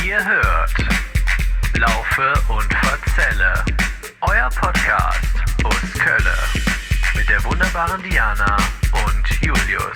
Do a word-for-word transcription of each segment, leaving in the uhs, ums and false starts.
Ihr hört Laufe und Verzelle, euer Podcast aus Kölle mit der wunderbaren Diana und Julius.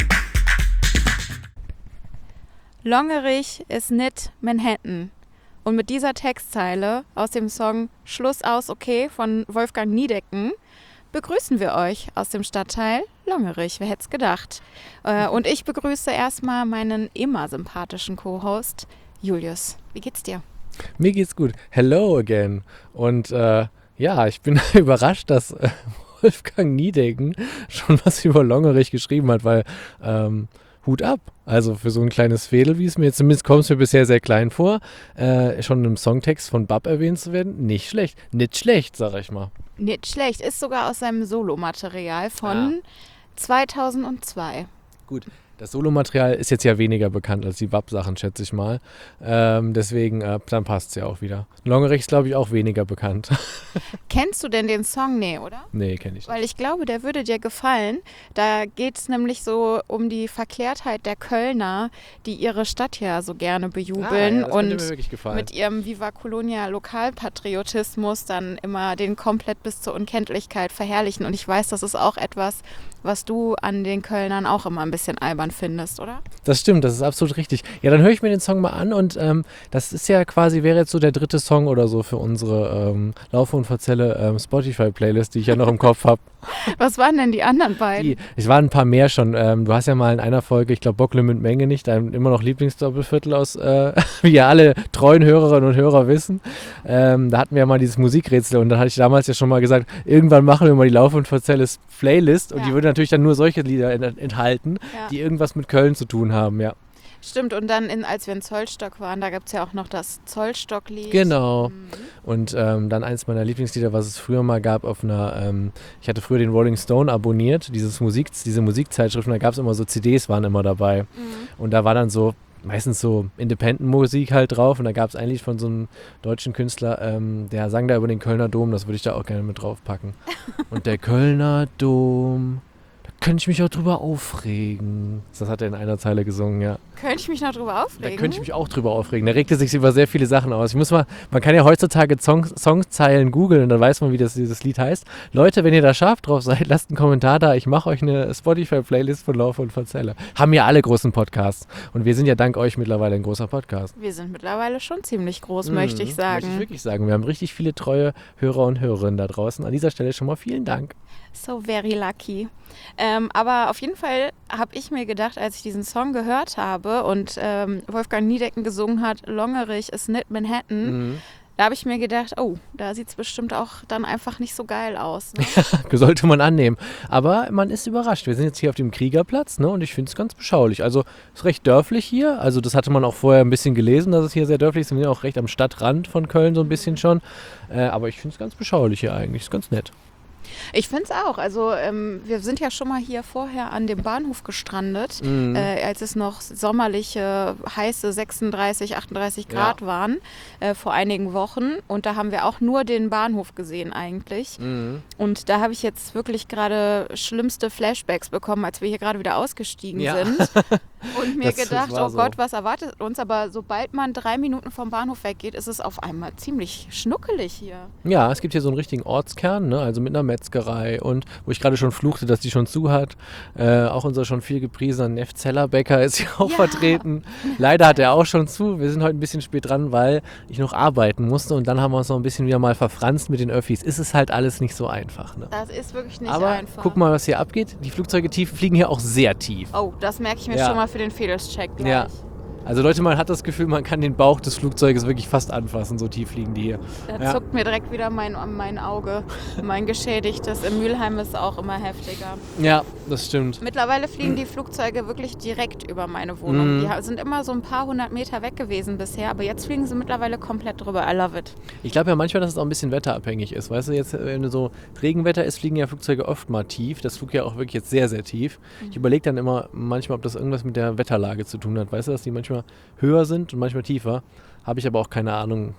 Longerich ist nicht Manhattan. Und mit dieser Textzeile aus dem Song Schluss aus okay von Wolfgang Niedecken begrüßen wir euch aus dem Stadtteil Longerich. Wer hätte es gedacht? Und ich begrüße erstmal meinen immer sympathischen Co-Host Julius. Wie geht's dir? Mir geht's gut. Hello again. Und äh, ja, ich bin überrascht, dass äh, Wolfgang Niedecken schon was über Longerich geschrieben hat, weil ähm, Hut ab. Also für so ein kleines Fädel, wie es mir jetzt zumindest kommt, es mir bisher sehr klein vor, äh, schon im Songtext von Bab erwähnt zu werden, nicht schlecht. Nicht schlecht, sag ich mal. Nicht schlecht. Ist sogar aus seinem Solomaterial von ah. zweitausendzwei. Gut. Das Solomaterial ist jetzt ja weniger bekannt als die Bab-Sachen, schätze ich mal. Ähm, deswegen, äh, dann passt es ja auch wieder. Longerich ist, glaube ich, auch weniger bekannt. Kennst du denn den Song? Nee, oder? Nee, kenne ich nicht. Weil ich glaube, der würde dir gefallen. Da geht es nämlich so um die Verklärtheit der Kölner, die ihre Stadt ja so gerne bejubeln. Ah, ja, das und könnte mir wirklich gefallen. Mit ihrem Viva Colonia Lokalpatriotismus dann immer den komplett bis zur Unkenntlichkeit verherrlichen. Und ich weiß, das ist auch etwas, was du an den Kölnern auch immer ein bisschen albern findest, oder? Das stimmt, das ist absolut richtig. Ja, dann höre ich mir den Song mal an und ähm, das ist ja quasi, wäre jetzt so der dritte Song oder so für unsere ähm, Laufe und Verzelle ähm, Spotify-Playlist, die ich ja noch im Kopf habe. Was waren denn die anderen beiden? Die, es waren ein paar mehr schon. Ähm, du hast ja mal in einer Folge, ich glaube Bockle mit Menge nicht, dein immer noch Lieblingsdoppelviertel aus, äh, wie ja alle treuen Hörerinnen und Hörer wissen. Ähm, da hatten wir ja mal dieses Musikrätsel und da hatte ich damals ja schon mal gesagt, irgendwann machen wir mal die Laufe und Verzelle Playlist und ja. die würde natürlich dann nur solche Lieder enthalten, ja. die irgendwas mit Köln zu tun haben, ja. Stimmt, und dann, in, als wir in Zollstock waren, da gab es ja auch noch das Zollstock-Lied. Genau. Mhm. Und ähm, dann eins meiner Lieblingslieder, was es früher mal gab auf einer, ähm, ich hatte früher den Rolling Stone abonniert, dieses Musik, diese Musikzeitschrift, und da gab es immer so C Ds, waren immer dabei. Mhm. Und da war dann so, meistens so Independent-Musik halt drauf und da gab es ein Lied von so einem deutschen Künstler, ähm, der sang da über den Kölner Dom, das würde ich da auch gerne mit draufpacken. Und der Kölner Dom... Könnte ich mich auch drüber aufregen. Das hat er in einer Zeile gesungen, ja. Könnte ich mich noch drüber aufregen? Da könnte ich mich auch drüber aufregen. Da regte sich über sehr viele Sachen aus. Ich muss mal, man kann ja heutzutage Song, Songzeilen googeln und dann weiß man, wie das, dieses Lied heißt. Leute, wenn ihr da scharf drauf seid, lasst einen Kommentar da. Ich mache euch eine Spotify-Playlist von Laufe und Verzelle. Haben ja alle großen Podcasts. Und wir sind ja dank euch mittlerweile ein großer Podcast. Wir sind mittlerweile schon ziemlich groß, mhm, möchte ich sagen. Möchte ich wirklich sagen. Wir haben richtig viele treue Hörer und Hörerinnen da draußen. An dieser Stelle schon mal vielen Dank. So very lucky. Ähm, aber auf jeden Fall habe ich mir gedacht, als ich diesen Song gehört habe und ähm, Wolfgang Niedecken gesungen hat, Longerich ist nicht Manhattan, mhm. da habe ich mir gedacht, oh, da sieht es bestimmt auch dann einfach nicht so geil aus. Ne? Ja, sollte man annehmen. Aber man ist überrascht. Wir sind jetzt hier auf dem Kriegerplatz, ne, und ich finde es ganz beschaulich. Also es ist recht dörflich hier. Also das hatte man auch vorher ein bisschen gelesen, dass es hier sehr dörflich ist. Wir sind ja auch recht am Stadtrand von Köln so ein bisschen schon. Äh, aber ich finde es ganz beschaulich hier eigentlich. Ist ganz nett. Ich finde es auch. Also ähm, wir sind ja schon mal hier vorher an dem Bahnhof gestrandet, mhm. äh, als es noch sommerliche, heiße sechsunddreißig, achtunddreißig Grad ja. waren äh, vor einigen Wochen. Und da haben wir auch nur den Bahnhof gesehen eigentlich. Mhm. Und da habe ich jetzt wirklich gerade schlimmste Flashbacks bekommen, als wir hier gerade wieder ausgestiegen ja. sind. Und mir das, gedacht, das oh so. Gott, was erwartet uns? Aber sobald man drei Minuten vom Bahnhof weggeht, ist es auf einmal ziemlich schnuckelig hier. Ja, es gibt hier so einen richtigen Ortskern, ne? Also mit einer Metzgerei und wo ich gerade schon fluchte, dass die schon zu hat. Äh, auch unser schon viel gepriesener Neff Zellerbäcker ist hier auch ja. vertreten. Leider hat er auch schon zu. Wir sind heute ein bisschen spät dran, weil ich noch arbeiten musste und dann haben wir uns noch ein bisschen wieder mal verfranst mit den Öffis. Ist es halt alles nicht so einfach. Ne? Das ist wirklich nicht Aber einfach. Guck mal, was hier abgeht. Die Flugzeuge tief, fliegen hier auch sehr tief. Oh, das merke ich mir ja. schon mal für den Fehlscheck gleich. Ja. Also Leute, man hat das Gefühl, man kann den Bauch des Flugzeuges wirklich fast anfassen, so tief fliegen die hier. Da ja. zuckt mir direkt wieder mein, mein Auge, mein geschädigtes. Im Mülheim ist auch immer heftiger. Ja, das stimmt. Mittlerweile fliegen die Flugzeuge wirklich direkt über meine Wohnung. Mhm. Die sind immer so ein paar hundert Meter weg gewesen bisher, aber jetzt fliegen sie mittlerweile komplett drüber. I love it. Ich glaube ja manchmal, dass es auch ein bisschen wetterabhängig ist. Weißt du, jetzt, wenn so Regenwetter ist, fliegen ja Flugzeuge oft mal tief. Das flog ja auch wirklich jetzt sehr, sehr tief. Mhm. Ich überlege dann immer manchmal, ob das irgendwas mit der Wetterlage zu tun hat. Weißt du, dass die manchmal höher sind und manchmal tiefer. Habe ich aber auch keine Ahnung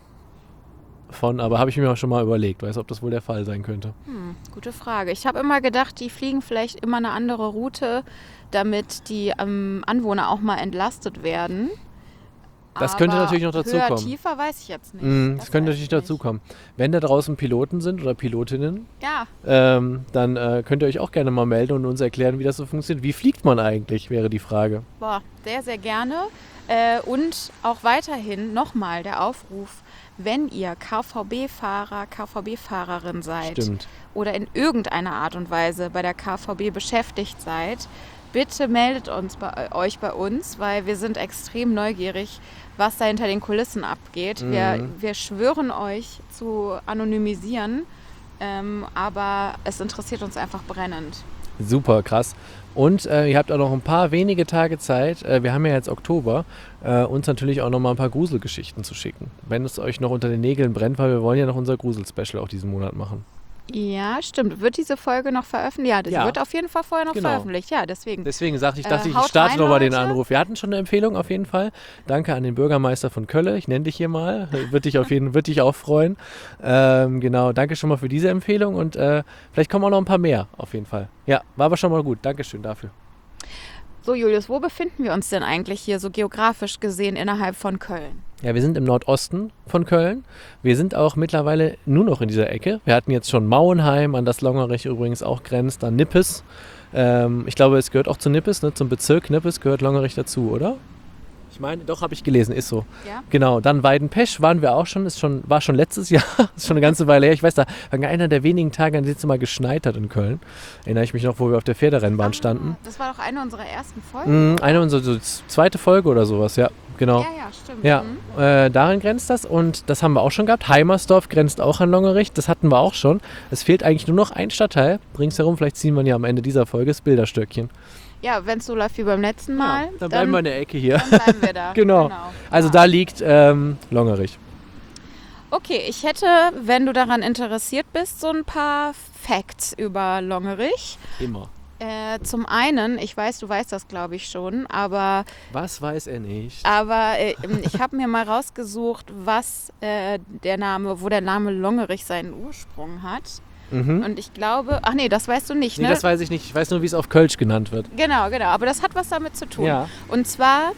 von, aber habe ich mir auch schon mal überlegt, weißt du, ob das wohl der Fall sein könnte. Hm, gute Frage. Ich habe immer gedacht, die fliegen vielleicht immer eine andere Route, damit die ähm, Anwohner auch mal entlastet werden. Das könnte Aber natürlich noch dazu höher, kommen. tiefer weiß ich jetzt nicht. Mm, das, Das könnte weiß natürlich ich nicht. dazu kommen. Wenn da draußen Piloten sind oder Pilotinnen, Ja, ähm, dann äh, könnt ihr euch auch gerne mal melden und uns erklären, wie das so funktioniert. Wie fliegt man eigentlich, wäre die Frage. boah, sehr, sehr gerne. Äh, und auch weiterhin nochmal der Aufruf, wenn ihr K V B-Fahrer, K V B-Fahrerin seid Stimmt. oder in irgendeiner Art und Weise bei der K V B beschäftigt seid, bitte meldet uns bei, euch bei uns, weil wir sind extrem neugierig, was da hinter den Kulissen abgeht. Mhm. Wir, wir schwören euch zu anonymisieren, ähm, aber es interessiert uns einfach brennend. Super, krass. Und äh, ihr habt auch noch ein paar wenige Tage Zeit, äh, wir haben ja jetzt Oktober, äh, uns natürlich auch noch mal ein paar Gruselgeschichten zu schicken. Wenn es euch noch unter den Nägeln brennt, weil wir wollen ja noch unser Grusel-Special auch diesen Monat machen. Ja, stimmt. Wird diese Folge noch veröffentlicht? Ja, das Ja. wird auf jeden Fall vorher noch Genau. veröffentlicht. Ja, deswegen. Deswegen sagte ich, Äh, dachte ich, ich haut starte rein, nochmal den Leute. Anruf. Wir hatten schon eine Empfehlung auf jeden Fall. Danke an den Bürgermeister von Kölle. Ich nenne dich hier mal. Wird dich auf jeden wird dich auch freuen. Ähm, genau, danke schon mal für diese Empfehlung und äh, vielleicht kommen auch noch ein paar mehr auf jeden Fall. Ja, war aber schon mal gut. Dankeschön dafür. So, Julius, wo befinden wir uns denn eigentlich hier so geografisch gesehen innerhalb von Köln? Ja, wir sind im Nordosten von Köln. Wir sind auch mittlerweile nur noch in dieser Ecke. Wir hatten jetzt schon Mauenheim, an das Longerich übrigens auch grenzt, dann Nippes. Ähm, ich glaube, es gehört auch zu Nippes, ne? Zum Bezirk Nippes gehört Longerich dazu, oder? Ich meine, doch, habe ich gelesen, ist so. Ja. Genau, dann Weidenpesch waren wir auch schon, ist schon, war schon letztes Jahr, ist schon eine ganze Weile her. Ich weiß, da war einer der wenigen Tage, an denen es mal geschneit hat in Köln. Erinnere ich mich noch, wo wir auf der Pferderennbahn standen. Ah, das war doch eine unserer ersten Folgen. Mhm, eine unserer so zweite Folge oder sowas, ja, genau. Ja, ja, stimmt. Ja, Mhm. äh, daran grenzt das und das haben wir auch schon gehabt. Heimersdorf grenzt auch an Longerich, das hatten wir auch schon. Es fehlt eigentlich nur noch ein Stadtteil ringsherum, vielleicht ziehen wir ja am Ende dieser Folge das Bilderstöckchen. Ja, wenn es so läuft wie beim letzten Mal, Ja, dann bleiben wir in der Ecke hier. dann bleiben wir da. Genau. Also Ja. da liegt ähm, Longerich. Okay, ich hätte, wenn du daran interessiert bist, so ein paar Facts über Longerich. Immer. Äh, zum einen, ich weiß, du weißt das glaube ich schon, aber, Was weiß er nicht? aber äh, ich habe mir mal rausgesucht, was äh, der Name, wo der Name Longerich seinen Ursprung hat. Mhm. Und ich glaube, ach nee, das weißt du nicht, Nee, ne? das weiß ich nicht. Ich weiß nur, wie es auf Kölsch genannt wird. Genau, genau, aber das hat was damit zu tun. Ja. Und zwar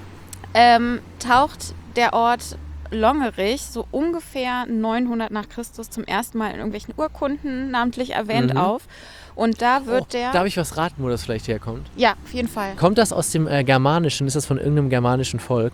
ähm, taucht der Ort Longerich so ungefähr neunhundert nach Christus zum ersten Mal in irgendwelchen Urkunden namentlich erwähnt Mhm. auf. Und da wird Oh, der... darf ich was raten, wo das vielleicht herkommt? Ja, auf jeden Fall. Kommt das aus dem äh, Germanischen? Ist das von irgendeinem germanischen Volk?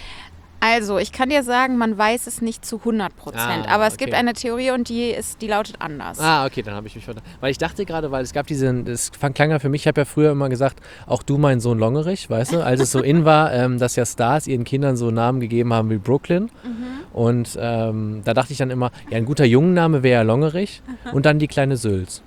Also, ich kann dir sagen, man weiß es nicht zu hundert Prozent. Ah, aber es okay. gibt eine Theorie und die, ist, die lautet anders. Ah, okay, dann habe ich mich vertan. Weil ich dachte gerade, weil es gab diesen, das fang- klang ja für mich, ich habe ja früher immer gesagt, auch du mein Sohn Longerich, weißt du, als es so in war, ähm, dass ja Stars ihren Kindern so Namen gegeben haben wie Brooklyn. Und ähm, da dachte ich dann immer, ja, ein guter Jungenname wäre ja Longerich und dann die kleine Sülz.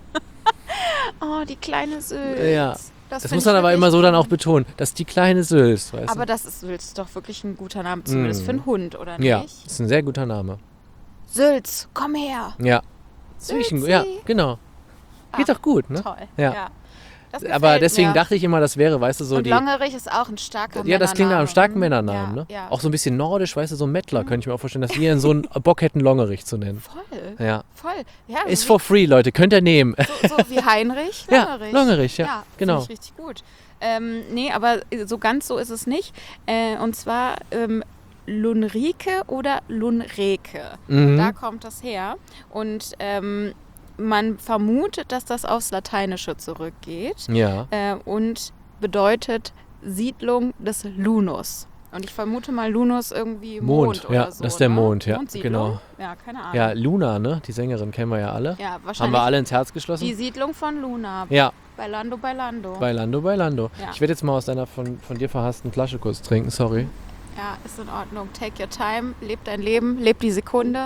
Oh, die kleine Sülz. Ja. Das, Das find muss ich man aber wirklich immer so dann gut. auch betonen, dass die kleine Sülz, weißt Aber du. das ist Sülz doch wirklich ein guter Name, zumindest Mm. für einen Hund, oder nicht? Ja, ist ein sehr guter Name. Sülz, komm her. Ja. Ist wirklich ein- Sülzi. Ja, genau. Geht Ah, doch gut, ne? Toll. Ja. Das Aber gefällt deswegen mir. dachte ich immer, das wäre, weißt du, so Und die... Longerich ist auch ein starker Ja, das klingt nach einem starken Männername. Männernamen, Ja, ne? ja. Auch so ein bisschen nordisch, weißt du, so ein Mettler, könnte ich mir auch vorstellen, dass wir in so einen Bock hätten, Longerich zu nennen. Voll, Ja. voll. Ja, Ist wie, for free, Leute, könnt ihr nehmen. so, so wie Heinrich, Ja, Longerich. Longerich, ja, ja genau. Finde ich richtig gut. Ähm, nee, aber so ganz so ist es nicht. Äh, und zwar ähm, Lunrike oder Lunreke. Mhm. Da kommt das her. Und ähm, man vermutet, dass das aufs Lateinische zurückgeht. Ja. Äh, und bedeutet Siedlung des Lunus. Und ich vermute mal Lunus irgendwie Mond, Mond, oder ja, so. das ist der ne? Mond, ja, Mondsiedlung? genau. Ja, keine Ahnung. Ja, Luna, ne? Die Sängerin kennen wir ja alle. Ja, Haben wahrscheinlich wir alle ins Herz die geschlossen? Siedlung von Luna. Ja, Bailando, Bailando. Bailando, Bailando. Ja. Ich werde jetzt mal aus deiner von, von dir verhassten Flasche kurz trinken, sorry. Ja, ist in Ordnung. Take your time, leb dein Leben, leb die Sekunde.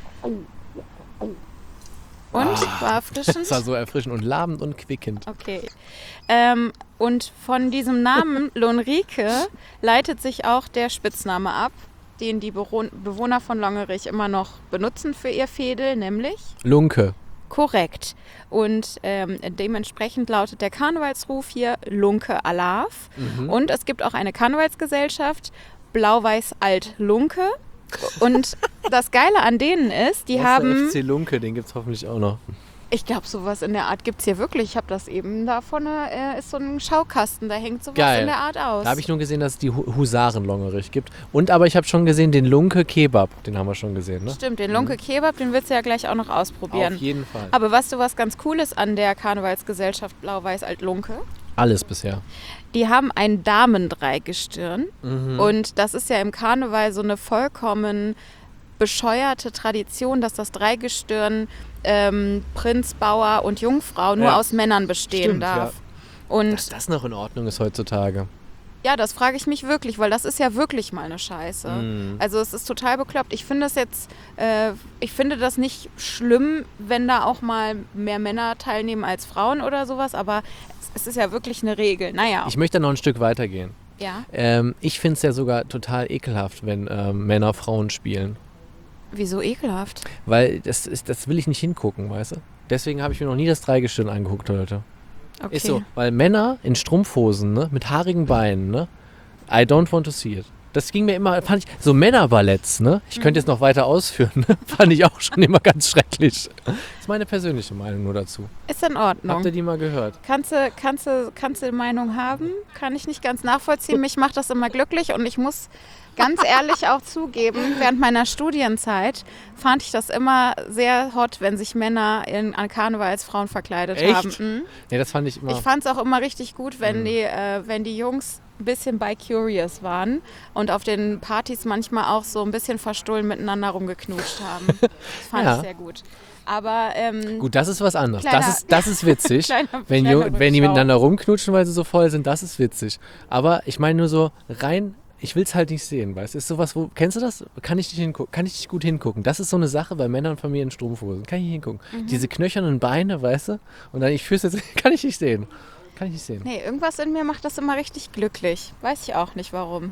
Und? War erfrischend? Das war so erfrischend und labend und quickend. Okay. Ähm, und von diesem Namen Lonrike leitet sich auch der Spitzname ab, den die Bewohn- Bewohner von Longerich immer noch benutzen für ihr Fädel, nämlich Lunke. korrekt. Und ähm, dementsprechend lautet der Karnevalsruf hier Lunke Alav. Mhm. Und es gibt auch eine Karnevalsgesellschaft, Blau-Weiß-Alt Lunke. Und das Geile an denen ist, die Erster haben... F C Lunke, den gibt es hoffentlich auch noch. Ich glaube, sowas in der Art gibt es hier wirklich. Ich habe das eben da vorne, äh, ist so ein Schaukasten, da hängt sowas Geil. in der Art aus. Da habe ich nur gesehen, dass es die Hu- Husaren-Longerich gibt. Und aber ich habe schon gesehen, den Lunke Kebab, den haben wir schon gesehen, ne? Stimmt, den Lunke Kebab, den willst du ja gleich auch noch ausprobieren. Auf jeden Fall. Aber weißt du, was ganz cool ist an der Karnevalsgesellschaft Blau-Weiß-Alt-Lunke? Alles bisher. Die haben ein Damendreigestirn. Mhm. Und das ist ja im Karneval so eine vollkommen bescheuerte Tradition, dass das Dreigestirn ähm, Prinz, Bauer und Jungfrau nur Ja. aus Männern bestehen Stimmt, darf. ja. Und Dass das noch in Ordnung ist heutzutage. ja, das frage ich mich wirklich, weil das ist ja wirklich mal eine Scheiße. Mhm. Also es ist total bekloppt. Ich finde es jetzt, äh, ich finde das nicht schlimm, wenn da auch mal mehr Männer teilnehmen als Frauen oder sowas, aber es, es ist ja wirklich eine Regel. Naja, Ich möchte noch ein Stück weitergehen. ja. Ähm, ich finde es ja sogar total ekelhaft, wenn ähm, Männer Frauen spielen. Wieso ekelhaft? Weil das, ist, das will ich nicht hingucken, weißt du? Deswegen habe ich mir noch nie das Dreigestirn angeguckt heute. Okay. Ist so, weil Männer in Strumpfhosen, ne, mit haarigen Beinen, ne, I don't want to see it. Das ging mir immer, fand ich, so Männerballetts, ne, ich könnte jetzt noch weiter ausführen, ne, fand ich auch schon immer ganz schrecklich. Das ist meine persönliche Meinung nur dazu. Ist in Ordnung. Habt ihr die mal gehört? Kannst du, kannst du, kannst du eine Meinung haben? Kann ich nicht ganz nachvollziehen. Mich macht das immer glücklich und ich muss ganz ehrlich auch zugeben, während meiner Studienzeit fand ich das immer sehr hot, wenn sich Männer in, an Karneval als Frauen verkleidet Echt? haben. Mhm. Nee, das fand ich immer... Ich fand es auch immer richtig gut, wenn, Mhm. die, äh, wenn die Jungs ein bisschen bi-curious waren und auf den Partys manchmal auch so ein bisschen verstohlen miteinander rumgeknutscht haben. Das fand Ja. ich sehr gut. Aber ähm, Gut, das ist was anderes. Kleiner- das, ist, das ist witzig. Kleiner- wenn, kleiner Ju- wenn die Rückschau. miteinander rumknutschen, weil sie so voll sind, das ist witzig. Aber ich meine nur so rein, ich will es halt nicht sehen, weißt du? Ist sowas, wo, kennst du das? Kann ich nicht hingucken? Kann ich nicht gut hingucken? Das ist so eine Sache bei Männern von mir in Strumpfhosen. Kann ich nicht hingucken. Mhm. Diese knöchernen Beine, weißt du? Und dann, ich fühl's jetzt, kann ich nicht sehen. Kann ich nicht sehen. Nee, irgendwas in mir macht das immer richtig glücklich. Weiß ich auch nicht warum.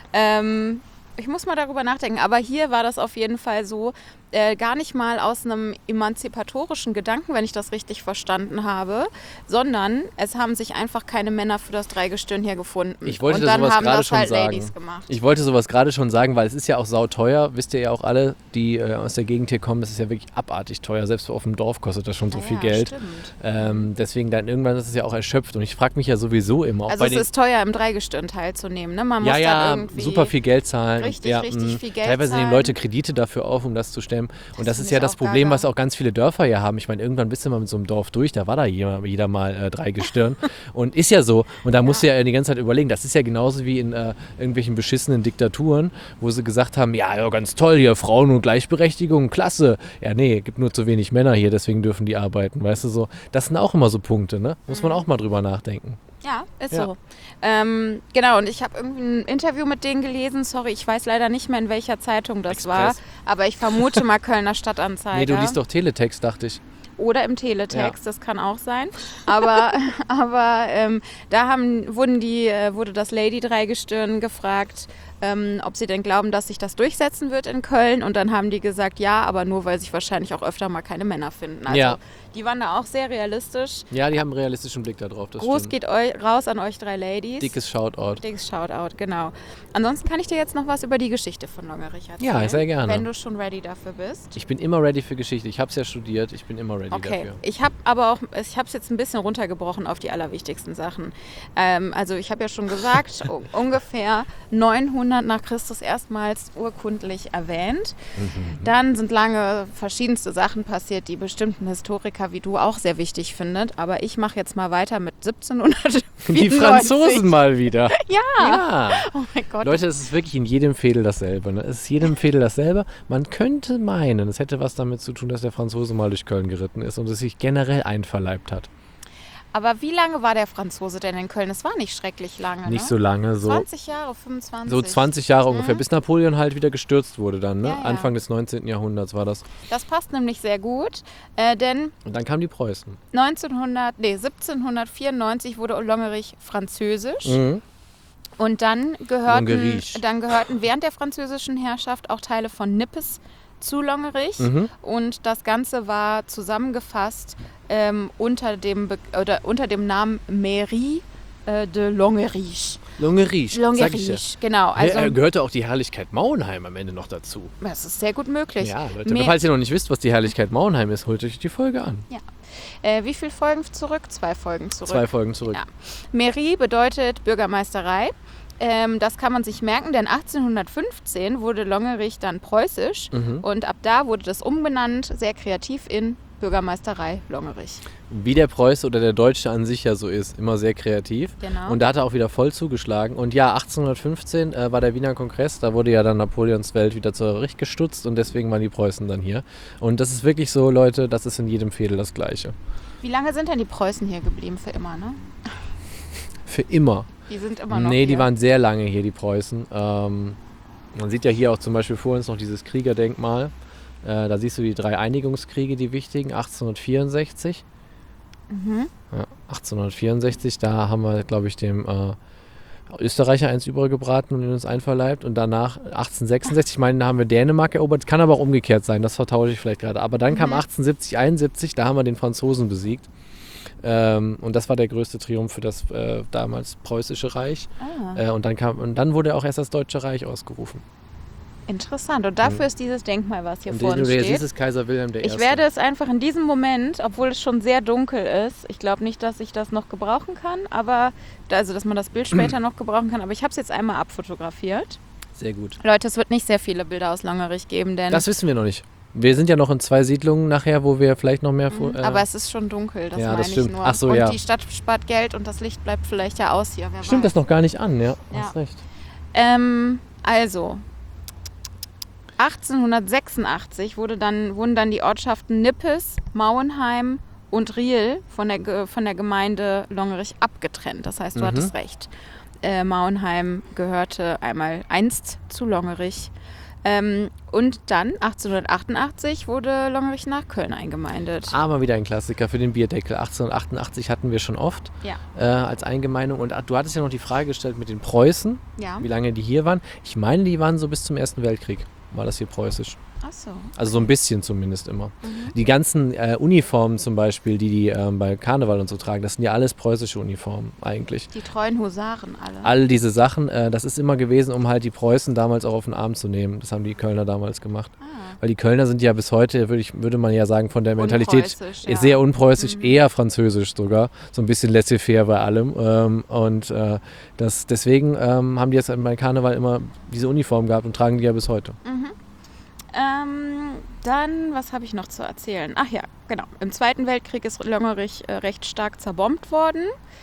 Ähm, ich muss mal darüber nachdenken. Aber hier war das auf jeden Fall so, äh, gar nicht mal aus einem emanzipatorischen Gedanken, wenn ich das richtig verstanden habe, sondern es haben sich einfach keine Männer für das Dreigestirn hier gefunden. Ich wollte Und das dann sowas haben gerade das schon halt sagen. Ladies gemacht. Ich wollte sowas gerade schon sagen, weil es ist ja auch sauteuer. Wisst ihr ja auch alle, die äh, aus der Gegend hier kommen, das ist ja wirklich abartig teuer. Selbst auf dem Dorf kostet das schon so Ja, viel ja, Geld. stimmt. Ähm, deswegen dann irgendwann ist es ja auch erschöpft. Und ich frage mich ja sowieso immer, auch Also bei es den ist teuer, im Dreigestirn teilzunehmen. Ne? Man ja, muss ja, dann irgendwie super viel Geld zahlen. richtig, ja, richtig mh. viel Geld Teilweise nehmen zahlen. Leute Kredite dafür auf, um das zu stemmen. Und das finde ist ja ich das auch Problem, gaga. was auch ganz viele Dörfer hier haben. Ich meine, irgendwann bist du mal mit so einem Dorf durch, da war da jeder, jeder mal äh, Dreigestirn. Und ist ja so. Und da musst du ja die ganze Zeit überlegen. Das ist ja genauso wie in äh, irgendwelchen beschissenen Diktaturen, wo sie gesagt haben, ja, ja, ganz toll hier, Frauen und Gleichberechtigung, klasse. Ja, nee, gibt nur zu wenig Männer hier, deswegen dürfen die arbeiten. Weißt du so? Das sind auch immer so Punkte, ne? Muss man auch mal drüber nachdenken. Ja, ist Ja. so. Ähm, genau, und ich habe irgendwie ein Interview mit denen gelesen. Sorry, ich weiß leider nicht mehr, in welcher Zeitung das Express. war. Aber ich vermute mal Kölner Stadtanzeiger. Nee, du liest doch Teletext, dachte ich. Oder im Teletext, das kann auch sein. Aber, aber ähm, da haben, wurden die, äh, wurde das Lady Dreigestirn gefragt, ähm, ob sie denn glauben, dass sich das durchsetzen wird in Köln. Und dann haben die gesagt, ja, aber nur, weil sich wahrscheinlich auch öfter mal keine Männer finden. Also Ja. die waren da auch sehr realistisch. Ja, die haben einen realistischen Blick da drauf. Das Gruß stimmt. geht eu raus an euch drei Ladies. Dickes Shoutout. Dickes Shoutout, genau. Ansonsten kann ich dir jetzt noch was über die Geschichte von Longerich erzählen. Ja, sehr gerne. Wenn du schon ready dafür bist. Ich bin immer ready für Geschichte. Ich habe es ja studiert. Ich bin immer ready Okay, dafür. ich habe aber auch, ich habe es jetzt ein bisschen runtergebrochen auf die allerwichtigsten Sachen. Ähm, also ich habe ja schon gesagt, u- ungefähr neunhundert nach Christus erstmals urkundlich erwähnt. Mhm. Dann sind lange verschiedenste Sachen passiert, die bestimmten Historiker wie du auch sehr wichtig findet. Aber ich mache jetzt mal weiter mit siebzehnhundertvierundneunzig. Die Franzosen mal wieder. Ja. Ja. Oh mein Gott. Leute, es ist wirklich in jedem Fädel dasselbe. Ne? Es ist jedem Fädel dasselbe. Man könnte meinen, es hätte was damit zu tun, dass der Franzose mal durch Köln geritten ist und es sich generell einverleibt hat. Aber wie lange war der Franzose denn in Köln? Es war nicht schrecklich lange, Nicht ne? so lange, so, zwanzig Jahre, fünfundzwanzig. so zwanzig Jahre Mhm. ungefähr, bis Napoleon halt wieder gestürzt wurde dann. Ne? Ja, ja. Anfang des neunzehnten. Jahrhunderts war das. Das passt nämlich sehr gut, äh, denn Und dann kamen die Preußen. neunzehnhundert, nee, siebzehnhundertvierundneunzig wurde Longerich französisch. Mhm. Und dann gehörten, Longerich. dann gehörten während der französischen Herrschaft auch Teile von Nippes zu Longerich. Mhm. Und das Ganze war zusammengefasst ähm, unter, dem Be oder unter dem Namen Mairie äh, de Longerich. Longerich, sag ich dir. Longerich, genau. Also, Ja, gehörte auch die Herrlichkeit Mauenheim am Ende noch dazu. das ist sehr gut möglich. Ja, Leute, Mehr- falls ihr noch nicht wisst, was die Herrlichkeit Mauenheim ist, holt euch die Folge an. Äh, wie viele Folgen zurück? Zwei Folgen zurück. Zwei Folgen zurück. Ja. Mairie bedeutet Bürgermeisterei. Ähm, das kann man sich merken, denn achtzehnhundertfünfzehn wurde Longerich dann preußisch Mhm. und ab da wurde das umbenannt, sehr kreativ in Bürgermeisterei Longerich. Wie der Preuße oder der Deutsche an sich ja so ist, immer sehr kreativ. Genau. Und da hat er auch wieder voll zugeschlagen. Und ja, achtzehnhundertfünfzehn äh, war der Wiener Kongress, da wurde ja dann Napoleons Welt wieder zurecht gestutzt und deswegen waren die Preußen dann hier. Und das ist wirklich so, Leute, das ist in jedem Fädel das Gleiche. Wie lange sind denn die Preußen hier geblieben? Für immer, ne? Für immer. Die sind immer noch Nee, hier. die waren sehr lange hier, die Preußen. Ähm, man sieht ja hier auch zum Beispiel vor uns noch dieses Kriegerdenkmal. Äh, da siehst du die drei Einigungskriege, die wichtigen, achtzehnhundertvierundsechzig. Mhm. Ja, achtzehnhundertvierundsechzig, da haben wir, glaube ich, dem äh, Österreicher eins übergebraten und in uns einverleibt. Und danach achtzehnhundertsechsundsechzig, ich meine, da haben wir Dänemark erobert. Kann aber auch umgekehrt sein, das vertausche ich vielleicht gerade. Aber dann kam Mhm. achtzehnhundertsiebzig, einundsiebzig, da haben wir den Franzosen besiegt. Ähm, und das war der größte Triumph für das äh, damals preußische Reich. Ah, Äh, und, dann kam, und dann wurde auch erst das Deutsche Reich ausgerufen. interessant. Und dafür ist dieses Denkmal, was hier und vor uns jetzt steht. ist es Kaiser Wilhelm der Ich Erste. werde es einfach in diesem Moment, obwohl es schon sehr dunkel ist, ich glaube nicht, dass ich das noch gebrauchen kann, aber also dass man das Bild später noch gebrauchen kann, aber ich habe es jetzt einmal abfotografiert. Sehr gut. Leute, es wird nicht sehr viele Bilder aus Longerich geben, denn Das wissen wir noch nicht. Wir sind ja noch in zwei Siedlungen nachher, wo wir vielleicht noch mehr... Mhm, Äh, aber es ist schon dunkel, das ja, meine das ich stimmt. nur. Ach so, und ja. die Stadt spart Geld und das Licht bleibt vielleicht ja aus hier, wer stimmt weiß. das noch gar nicht an, ja. Ja. Hast recht. Ähm, also, achtzehnhundertsechsundachtzig wurde dann, wurden dann die Ortschaften Nippes, Mauenheim und Riel von der, Ge- von der Gemeinde Longerich abgetrennt. Das heißt, du Mhm. hattest recht. Äh, Mauenheim gehörte einmal einst zu Longerich. Ähm, und dann, achtzehnhundertachtundachtzig, wurde Longerich nach Köln eingemeindet. Aber wieder ein Klassiker für den Bierdeckel. achtzehnhundertachtundachtzig hatten wir schon oft Ja. äh, als Eingemeindung. Und du hattest ja noch die Frage gestellt mit den Preußen, Ja. wie lange die hier waren. Ich meine, die waren so bis zum Ersten Weltkrieg. War das hier preußisch. Ach so. Also so ein bisschen zumindest immer. Mhm. Die ganzen äh, Uniformen zum Beispiel, die die ähm, bei Karneval und so tragen, das sind ja alles preußische Uniformen eigentlich. Die treuen Husaren alle. All diese Sachen, äh, das ist immer gewesen, um halt die Preußen damals auch auf den Arm zu nehmen. Das haben die Kölner damals gemacht. Ah. Weil die Kölner sind ja bis heute, würde, ich, würde man ja sagen, von der Mentalität Unpreußisch, ja. sehr unpreußisch, Mhm. eher französisch sogar. So ein bisschen laissez-faire bei allem. Ähm, und äh, das, deswegen ähm, haben die jetzt bei Karneval immer diese Uniform gehabt und tragen die ja bis heute. Mhm. Ähm, dann, was habe ich noch zu erzählen? Ach ja, genau. Im Zweiten Weltkrieg ist Longerich äh, recht stark zerbombt worden.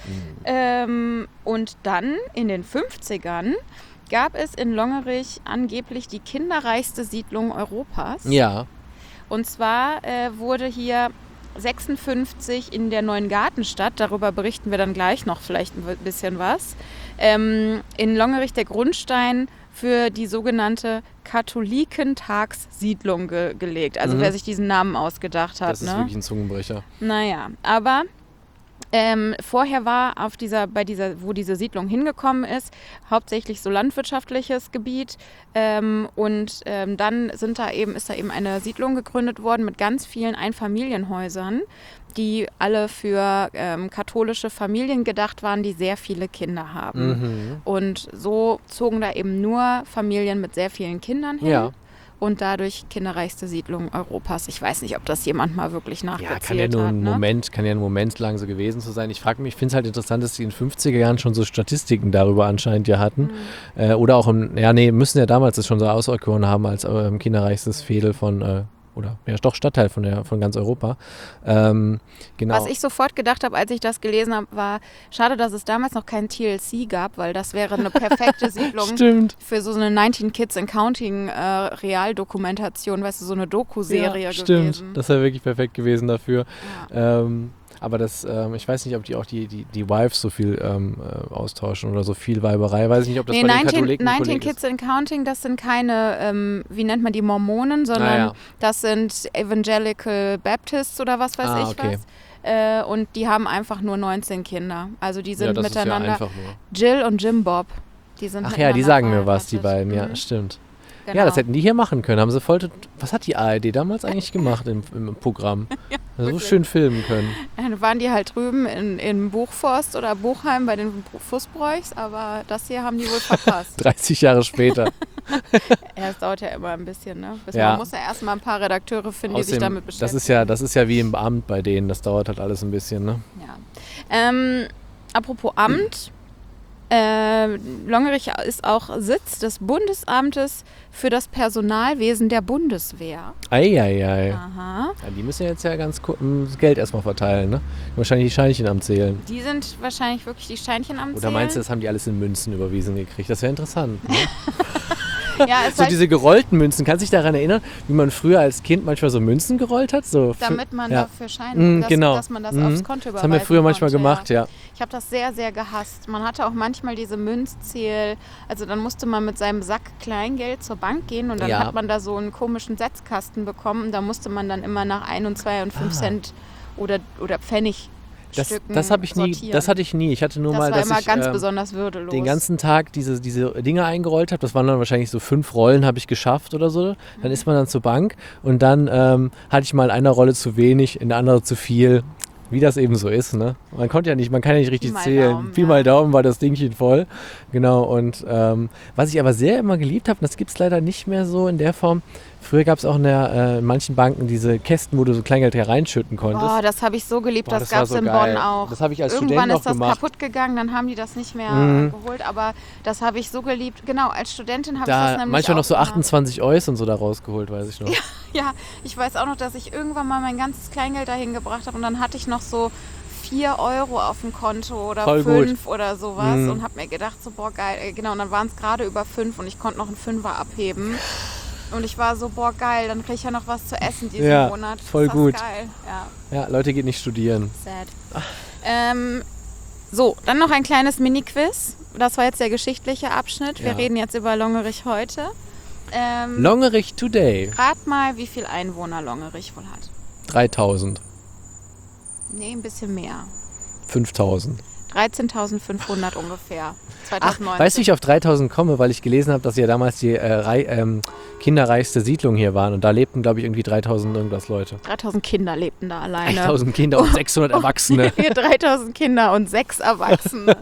Ähm, und dann in den fünfzigern gab es in Longerich angeblich die kinderreichste Siedlung Europas. Ja, Und zwar äh, wurde hier sechsundfünfzig in der neuen Gartenstadt, darüber berichten wir dann gleich noch vielleicht ein bisschen was, ähm, in Longerich der Grundstein für die sogenannte Katholikentagssiedlung ge gelegt. Also Mhm. wer sich diesen Namen ausgedacht hat. das ist ne? wirklich ein Zungenbrecher. Naja, aber ähm, vorher war auf dieser, bei dieser, wo diese Siedlung hingekommen ist, hauptsächlich so landwirtschaftliches Gebiet. Ähm, und ähm, dann sind da eben, ist da eben eine Siedlung gegründet worden mit ganz vielen Einfamilienhäusern, die alle für ähm, katholische Familien gedacht waren, die sehr viele Kinder haben. Mhm. Und so zogen da eben nur Familien mit sehr vielen Kindern hin. Ja. Und dadurch kinderreichste Siedlung Europas. Ich weiß nicht, ob das jemand mal wirklich Ja, nachgezählt kann ja nur hat. ein Ne? Moment, kann ja ein Moment lang so gewesen zu sein. Ich frage mich, ich finde es halt interessant, dass die in den fünfziger Jahren schon so Statistiken darüber anscheinend ja hatten. Mhm. Äh, oder auch im, ja nee, müssen ja damals das schon so auserkoren haben als ähm, kinderreichstes Fädel von, äh, oder ja doch Stadtteil von, der, von ganz Europa. Ähm, genau. Was ich sofort gedacht habe, als ich das gelesen habe, war, schade, dass es damals noch kein T L C gab, weil das wäre eine perfekte Siedlung Stimmt. für so eine neunzehn Kids and Counting äh, Realdokumentation, weißt du, so eine Doku-Serie ja, gewesen. Stimmt, das wäre wirklich perfekt gewesen dafür. Ja. Ähm, aber das, ähm, ich weiß nicht, ob die auch die, die, die Wives so viel ähm, äh, austauschen oder so viel Weiberei. Weiß ich nicht, ob das Nee, bei den neunzehn, Katholiken neunzehn Kolleg Kids ist. and Counting, das sind keine, ähm, wie nennt man die, Mormonen, sondern Naja. das sind Evangelical Baptists oder was weiß Ah, ich okay. was. Äh, und die haben einfach nur neunzehn Kinder. Also die sind Ja, das miteinander. ist ja einfach nur. Jill und Jim Bob. Die sind Ach ja, die miteinander sagen mir was, die verheiratet. beiden, ja, Mhm. stimmt. Genau. Ja, das hätten die hier machen können. Haben sie voll, was hat die A R D damals eigentlich gemacht im, im Programm? Ja, so wirklich. schön filmen können. Dann waren die halt drüben in, in Buchforst oder Buchheim bei den Fußbräuchs, aber das hier haben die wohl verpasst. dreißig Jahre später. Ja, es dauert ja immer ein bisschen, ne? Bis Ja. Man muss ja erstmal ein paar Redakteure finden, die sich Außerdem, damit beschäftigen. das ist ja, das ist ja wie im Amt bei denen. Das dauert halt alles ein bisschen, ne? Ja. Ähm, apropos Amt. Äh, Longerich ist auch Sitz des Bundesamtes für das Personalwesen der Bundeswehr. Eieiei. Aha. Ja, die müssen jetzt ja ganz kurz das Geld erstmal verteilen, ne? Wahrscheinlich die Scheinchen am Zählen. Die sind wahrscheinlich wirklich die Steinchen am Zählen. Oder meinst du, das haben die alles in Münzen überwiesen gekriegt? Das wäre interessant. Ne? Ja, es So halt, diese gerollten Münzen. Kannst du dich daran erinnern, wie man früher als Kind manchmal so Münzen gerollt hat? So für- damit man ja. dafür Scheine, Mm, dass, genau. dass man das Mhm. aufs Konto überweisen Das haben wir früher manchmal konnte, gemacht, ja. Ich habe das sehr, sehr gehasst. Man hatte auch manchmal diese Münzzähl, also dann musste man mit seinem Sack Kleingeld zur Bank gehen und dann Ja. hat man da so einen komischen Setzkasten bekommen. Da musste man dann immer nach ein und zwei und fünf Ah. Cent oder, oder Pfennig Das, Stücken das habe ich nie, sortieren. das hatte ich nie. Ich hatte nur Das mal, war dass immer ich ganz ähm, besonders würdelos. den ganzen Tag diese, diese Dinge eingerollt habe. Das waren dann wahrscheinlich so fünf Rollen, habe ich geschafft oder so. Dann ist man dann zur Bank und dann ähm, hatte ich mal in einer Rolle zu wenig, in der anderen zu viel. Wie das eben so ist, ne? Man konnte ja nicht, man kann ja nicht richtig Pi mal zählen. Daumen, Pi ja. mal Daumen war das Dingchen voll. Genau, und ähm, was ich aber sehr immer geliebt habe, und das gibt es leider nicht mehr so in der Form, früher gab es auch in, der, äh, in manchen Banken diese Kästen, wo du so Kleingeld hereinschütten konntest. Boah, das habe ich so geliebt, Boah, das, das war gab es so in geil. Bonn auch. Das habe ich als Irgendwann Student noch ist das gemacht. kaputt gegangen, dann haben die das nicht mehr Mhm. geholt, aber das habe ich so geliebt. Genau, als Studentin habe ich Da das nämlich manchmal auch noch so gemacht. achtundzwanzig Eus und so da rausgeholt, weiß ich noch. Ja, ja, ich weiß auch noch, dass ich irgendwann mal mein ganzes Kleingeld dahin gebracht habe und dann hatte ich noch so vier Euro auf dem Konto oder Voll gut. fünf oder sowas Mhm. und habe mir gedacht, so boah geil, Ey, genau, und dann waren es gerade über fünf und ich konnte noch einen Fünfer abheben und ich war so, boah geil, dann kriege ich ja noch was zu essen diesen Ja, Monat. voll ist das gut. Geil. Ja, Ja, Leute, geht nicht studieren. sad. Ähm, so, dann noch ein kleines Mini-Quiz. Das war jetzt der geschichtliche Abschnitt. Wir Ja. reden jetzt über Longerich heute. Ähm, Longerich Today. rat mal, wie viel Einwohner Longerich wohl hat. dreitausend. Nee, ein bisschen mehr. fünftausend. dreizehntausendfünfhundert ungefähr. Ach, zweitausendneunzehn. weißt du, wie ich auf dreitausend komme? Weil ich gelesen habe, dass ja damals die äh, rei- ähm, kinderreichste Siedlung hier waren. Und da lebten, glaube ich, irgendwie dreitausend irgendwas Leute. dreitausend Kinder lebten da alleine. dreitausend Kinder und sechshundert Erwachsene. dreitausend Kinder und sechs Erwachsene.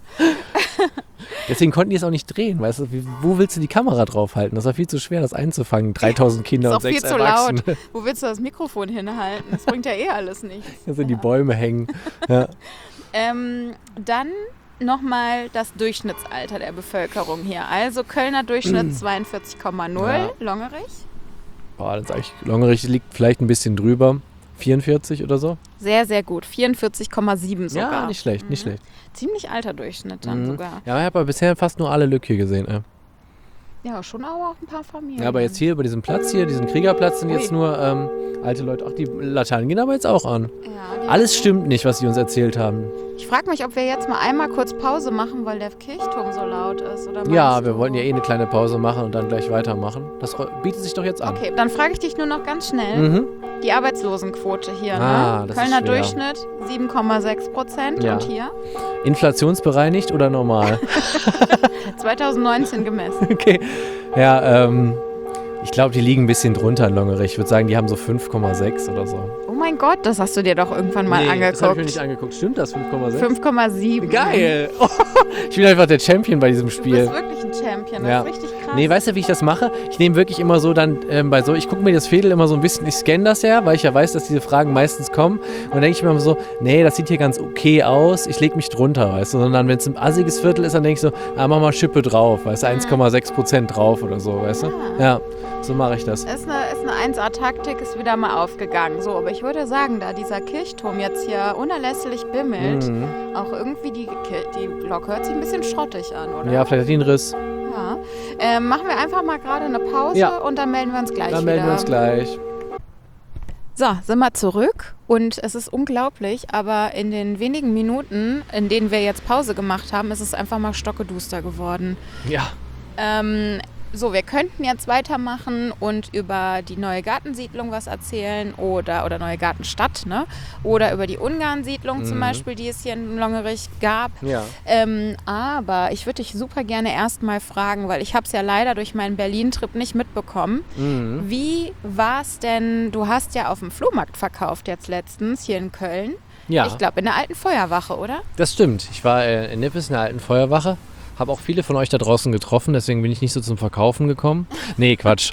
Deswegen konnten die es auch nicht drehen. Weißt du, wie, wo willst du die Kamera draufhalten? Das war viel zu schwer, das einzufangen. dreitausend Kinder Ist und auch viel sechs zu Erwachsene. laut. Wo willst du das Mikrofon hinhalten? Das bringt ja eh alles nichts. Da sind die Bäume hängen. Ja. Ähm, dann nochmal das Durchschnittsalter der Bevölkerung hier. Also Kölner Durchschnitt zweiundvierzig Komma null, Ja. Longerich. Boah, das sag ich, Longerich liegt vielleicht ein bisschen drüber. vierundvierzig oder so. Sehr, sehr gut. vierundvierzig Komma sieben sogar. Ja, nicht schlecht, nicht Mhm. schlecht. Ziemlich alter Durchschnitt dann Mhm. sogar. Ja, ich habe aber bisher fast nur alle Lücke gesehen. Ey. Ja, schon aber auch ein paar Familien. Ja, aber jetzt hier über diesen Platz hier, diesen Kriegerplatz, sind jetzt Ui. nur ähm, alte Leute. Ach, die Laternen gehen aber jetzt auch an. Ja, die- Alles stimmt nicht, was sie uns erzählt haben. Ich frage mich, ob wir jetzt mal einmal kurz Pause machen, weil der Kirchturm so laut ist. Oder Ja, meinst wir du? wollten ja eh eine kleine Pause machen und dann gleich weitermachen. Das ro- bietet sich doch jetzt an. Okay, dann frage ich dich nur noch ganz schnell. Mhm. Die Arbeitslosenquote hier, Ah, ne? das ist Kölner schwer. Durchschnitt sieben Komma sechs Prozent Ja. und hier Inflationsbereinigt oder normal? zweitausendneunzehn gemessen. Okay. Ja, ähm, ich glaube, die liegen ein bisschen drunter in Longerich. Ich würde sagen, die haben so fünf Komma sechs oder so. Oh mein Gott, das hast du dir doch irgendwann mal Nee, das habe ich mir angeguckt. nicht angeguckt. Stimmt das, fünf Komma sechs? fünf Komma sieben. Geil! Ich bin einfach der Champion bei diesem Du Spiel. bist wirklich ein Champion, das Ja. ist richtig krass. Nee, weißt du, wie ich das mache? Ich nehme wirklich immer so dann ähm, bei so, ich gucke mir das Fädel immer so ein bisschen, ich scanne das ja, weil ich ja weiß, dass diese Fragen meistens kommen. Und dann denke ich mir immer so, nee, das sieht hier ganz okay aus, ich lege mich drunter, weißt du. Sondern wenn es ein assiges Viertel ist, dann denke ich so, ah, mach mal Schippe drauf, weißt du, eins Komma sechs Prozent drauf oder so, weißt du. Ah. Ja, so mache ich das. Ist eine, ist eine eins A-Taktik, ist wieder mal aufgegangen. So, aber ich würde sagen, da dieser Kirchturm jetzt hier unerlässlich bimmelt, Mhm. auch irgendwie die, Kir- die Glocke hört sich ein bisschen schrottig an, oder? Ja, vielleicht hat die einen Riss. Ja. Ähm, machen wir einfach mal gerade eine Pause Ja. und dann melden wir uns gleich Dann wieder. melden wir uns gleich. So, sind wir zurück und es ist unglaublich, aber in den wenigen Minuten, in denen wir jetzt Pause gemacht haben, ist es einfach mal stockeduster geworden. Ja. Ähm, So, wir könnten jetzt weitermachen und über die neue Gartensiedlung was erzählen oder, oder neue Gartenstadt, ne? Oder über die Ungarnsiedlung mhm. zum Beispiel, die es hier in Longerich gab. Ja. Ähm, aber ich würde dich super gerne erstmal fragen, weil ich habe es ja leider durch meinen Berlin-Trip nicht mitbekommen. Mhm. Wie war es denn, du hast ja auf dem Flohmarkt verkauft jetzt letztens hier in Köln. Ja. Ich glaube in der alten Feuerwache, oder? Das stimmt. Ich war äh, in Nippes in der alten Feuerwache. Habe auch viele von euch da draußen getroffen, deswegen bin ich nicht so zum Verkaufen gekommen. Nee, Quatsch.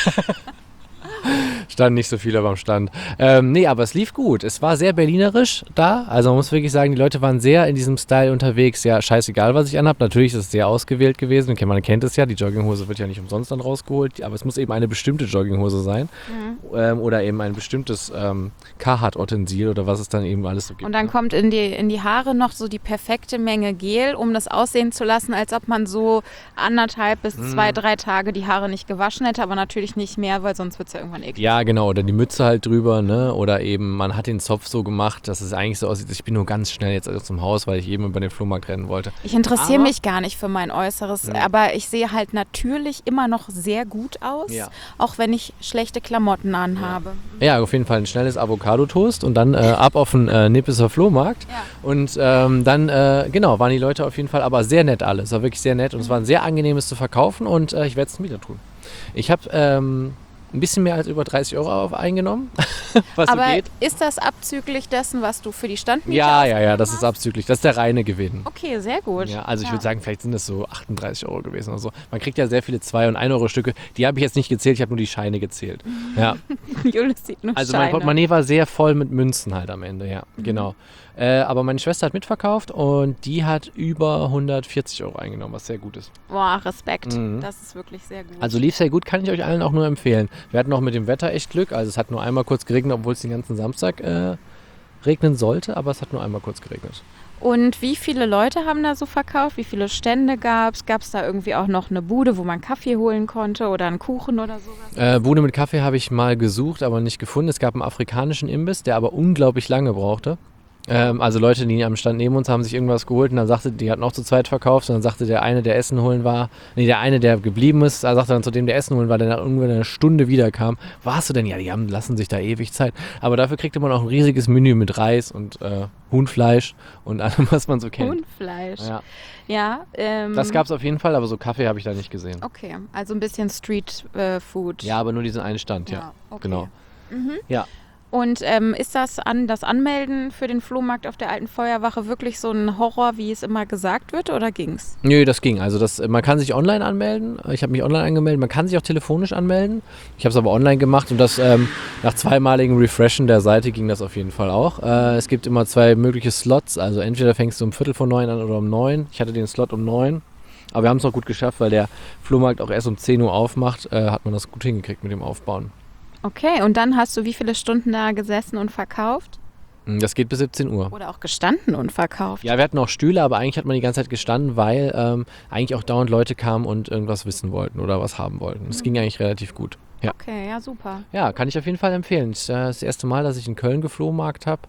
Stand nicht so viel aber am Stand. Ähm, nee, aber es lief gut. Es war sehr berlinerisch da. Also man muss wirklich sagen, die Leute waren sehr in diesem Style unterwegs. Ja, scheißegal, was ich anhab. Natürlich ist es sehr ausgewählt gewesen. Man kennt es ja, die Jogginghose wird ja nicht umsonst dann rausgeholt. Aber es muss eben eine bestimmte Jogginghose sein. Mhm. Ähm, oder eben ein bestimmtes ähm, Carhartt-Utensil oder was es dann eben alles so gibt. Und dann kommt in die, in die Haare noch so die perfekte Menge Gel, um das aussehen zu lassen, als ob man so anderthalb bis mhm. zwei, drei Tage die Haare nicht gewaschen hätte. Aber natürlich nicht mehr, weil sonst wird es ja irgendwann eklig. Ja, genau. Oder die Mütze halt drüber, ne? Oder eben, man hat den Zopf so gemacht, dass es eigentlich so aussieht, ich bin nur ganz schnell jetzt aus dem Haus, weil ich eben über den Flohmarkt rennen wollte. Ich interessiere mich gar nicht für mein Äußeres, ja. aber ich sehe halt natürlich immer noch sehr gut aus, ja. auch wenn ich schlechte Klamotten anhabe. Ja, auf jeden Fall ein schnelles Avocado-Toast und dann äh, ab auf den äh, Nippeser Flohmarkt. Ja. Und ähm, dann, äh, genau, waren die Leute auf jeden Fall aber sehr nett alle. Es war wirklich sehr nett und mhm. es war ein sehr angenehmes zu verkaufen und äh, ich werde es wieder tun. Ich habe ähm, ein bisschen mehr als über dreißig Euro auf eingenommen, was aber so geht. Ist das abzüglich dessen, was du für die Standmiete Ja, ja, ja, das ist abzüglich. Das ist der reine Gewinn. Okay, sehr gut. Ja, also ich ja. würde sagen, vielleicht sind das so achtunddreißig Euro gewesen oder so. Man kriegt ja sehr viele zwei und ein Euro Stücke. Die habe ich jetzt nicht gezählt, ich habe nur die Scheine gezählt. Ja. Julius sieht nur also Scheine. Mein Portemonnaie war sehr voll mit Münzen halt am Ende, ja, mhm. genau. Äh, aber meine Schwester hat mitverkauft und die hat über hundertvierzig Euro eingenommen, was sehr gut ist. Boah, Respekt. Mhm. Das ist wirklich sehr gut. Also lief sehr gut, kann ich euch allen auch nur empfehlen. Wir hatten auch mit dem Wetter echt Glück. Also es hat nur einmal kurz geregnet, obwohl es den ganzen Samstag äh, regnen sollte, aber es hat nur einmal kurz geregnet. Und wie viele Leute haben da so verkauft? Wie viele Stände gab es? Gab es da irgendwie auch noch eine Bude, wo man Kaffee holen konnte oder einen Kuchen oder sowas? Äh, Bude mit Kaffee habe ich mal gesucht, aber nicht gefunden. Es gab einen afrikanischen Imbiss, der aber unglaublich lange brauchte. Ähm, also Leute, die am Stand neben uns haben sich irgendwas geholt und dann sagte, die hatten auch zu zweit verkauft und dann sagte der eine, der Essen holen war, nee, der eine, der geblieben ist, er sagte dann zu dem, der Essen holen war, der nach irgendwann eine Stunde wiederkam, warst du denn? Ja, die haben, lassen sich da ewig Zeit. Aber dafür kriegte man auch ein riesiges Menü mit Reis und äh, Huhnfleisch und allem, was man so kennt. Huhnfleisch? Ja. Ja, ähm, das gab es auf jeden Fall, aber so Kaffee habe ich da nicht gesehen. Okay, also ein bisschen Street äh, Food. Ja, aber nur diesen einen Stand, ja. ja okay. Genau. Mhm. Ja. Und ähm, ist das an das Anmelden für den Flohmarkt auf der alten Feuerwache wirklich so ein Horror, wie es immer gesagt wird, oder ging's? Nö, das ging. Also das, man kann sich online anmelden. Ich habe mich online angemeldet. Man kann sich auch telefonisch anmelden. Ich habe es aber online gemacht und das ähm, nach zweimaligem Refreshen der Seite ging das auf jeden Fall auch. Äh, es gibt immer zwei mögliche Slots. Also entweder fängst du um Viertel vor neun an oder um neun. Ich hatte den Slot um neun. Aber wir haben es noch gut geschafft, weil der Flohmarkt auch erst um zehn Uhr aufmacht. Äh, hat man das gut hingekriegt mit dem Aufbauen. Okay, und dann hast du wie viele Stunden da gesessen und verkauft? Das geht bis siebzehn Uhr. Oder auch gestanden und verkauft? Ja, wir hatten auch Stühle, aber eigentlich hat man die ganze Zeit gestanden, weil ähm, eigentlich auch dauernd Leute kamen und irgendwas wissen wollten oder was haben wollten. Das mhm. ging eigentlich relativ gut. Ja. Okay, ja, super. Ja, kann ich auf jeden Fall empfehlen. Das ist äh, das erste Mal, dass ich in Köln geflohmarkt habe.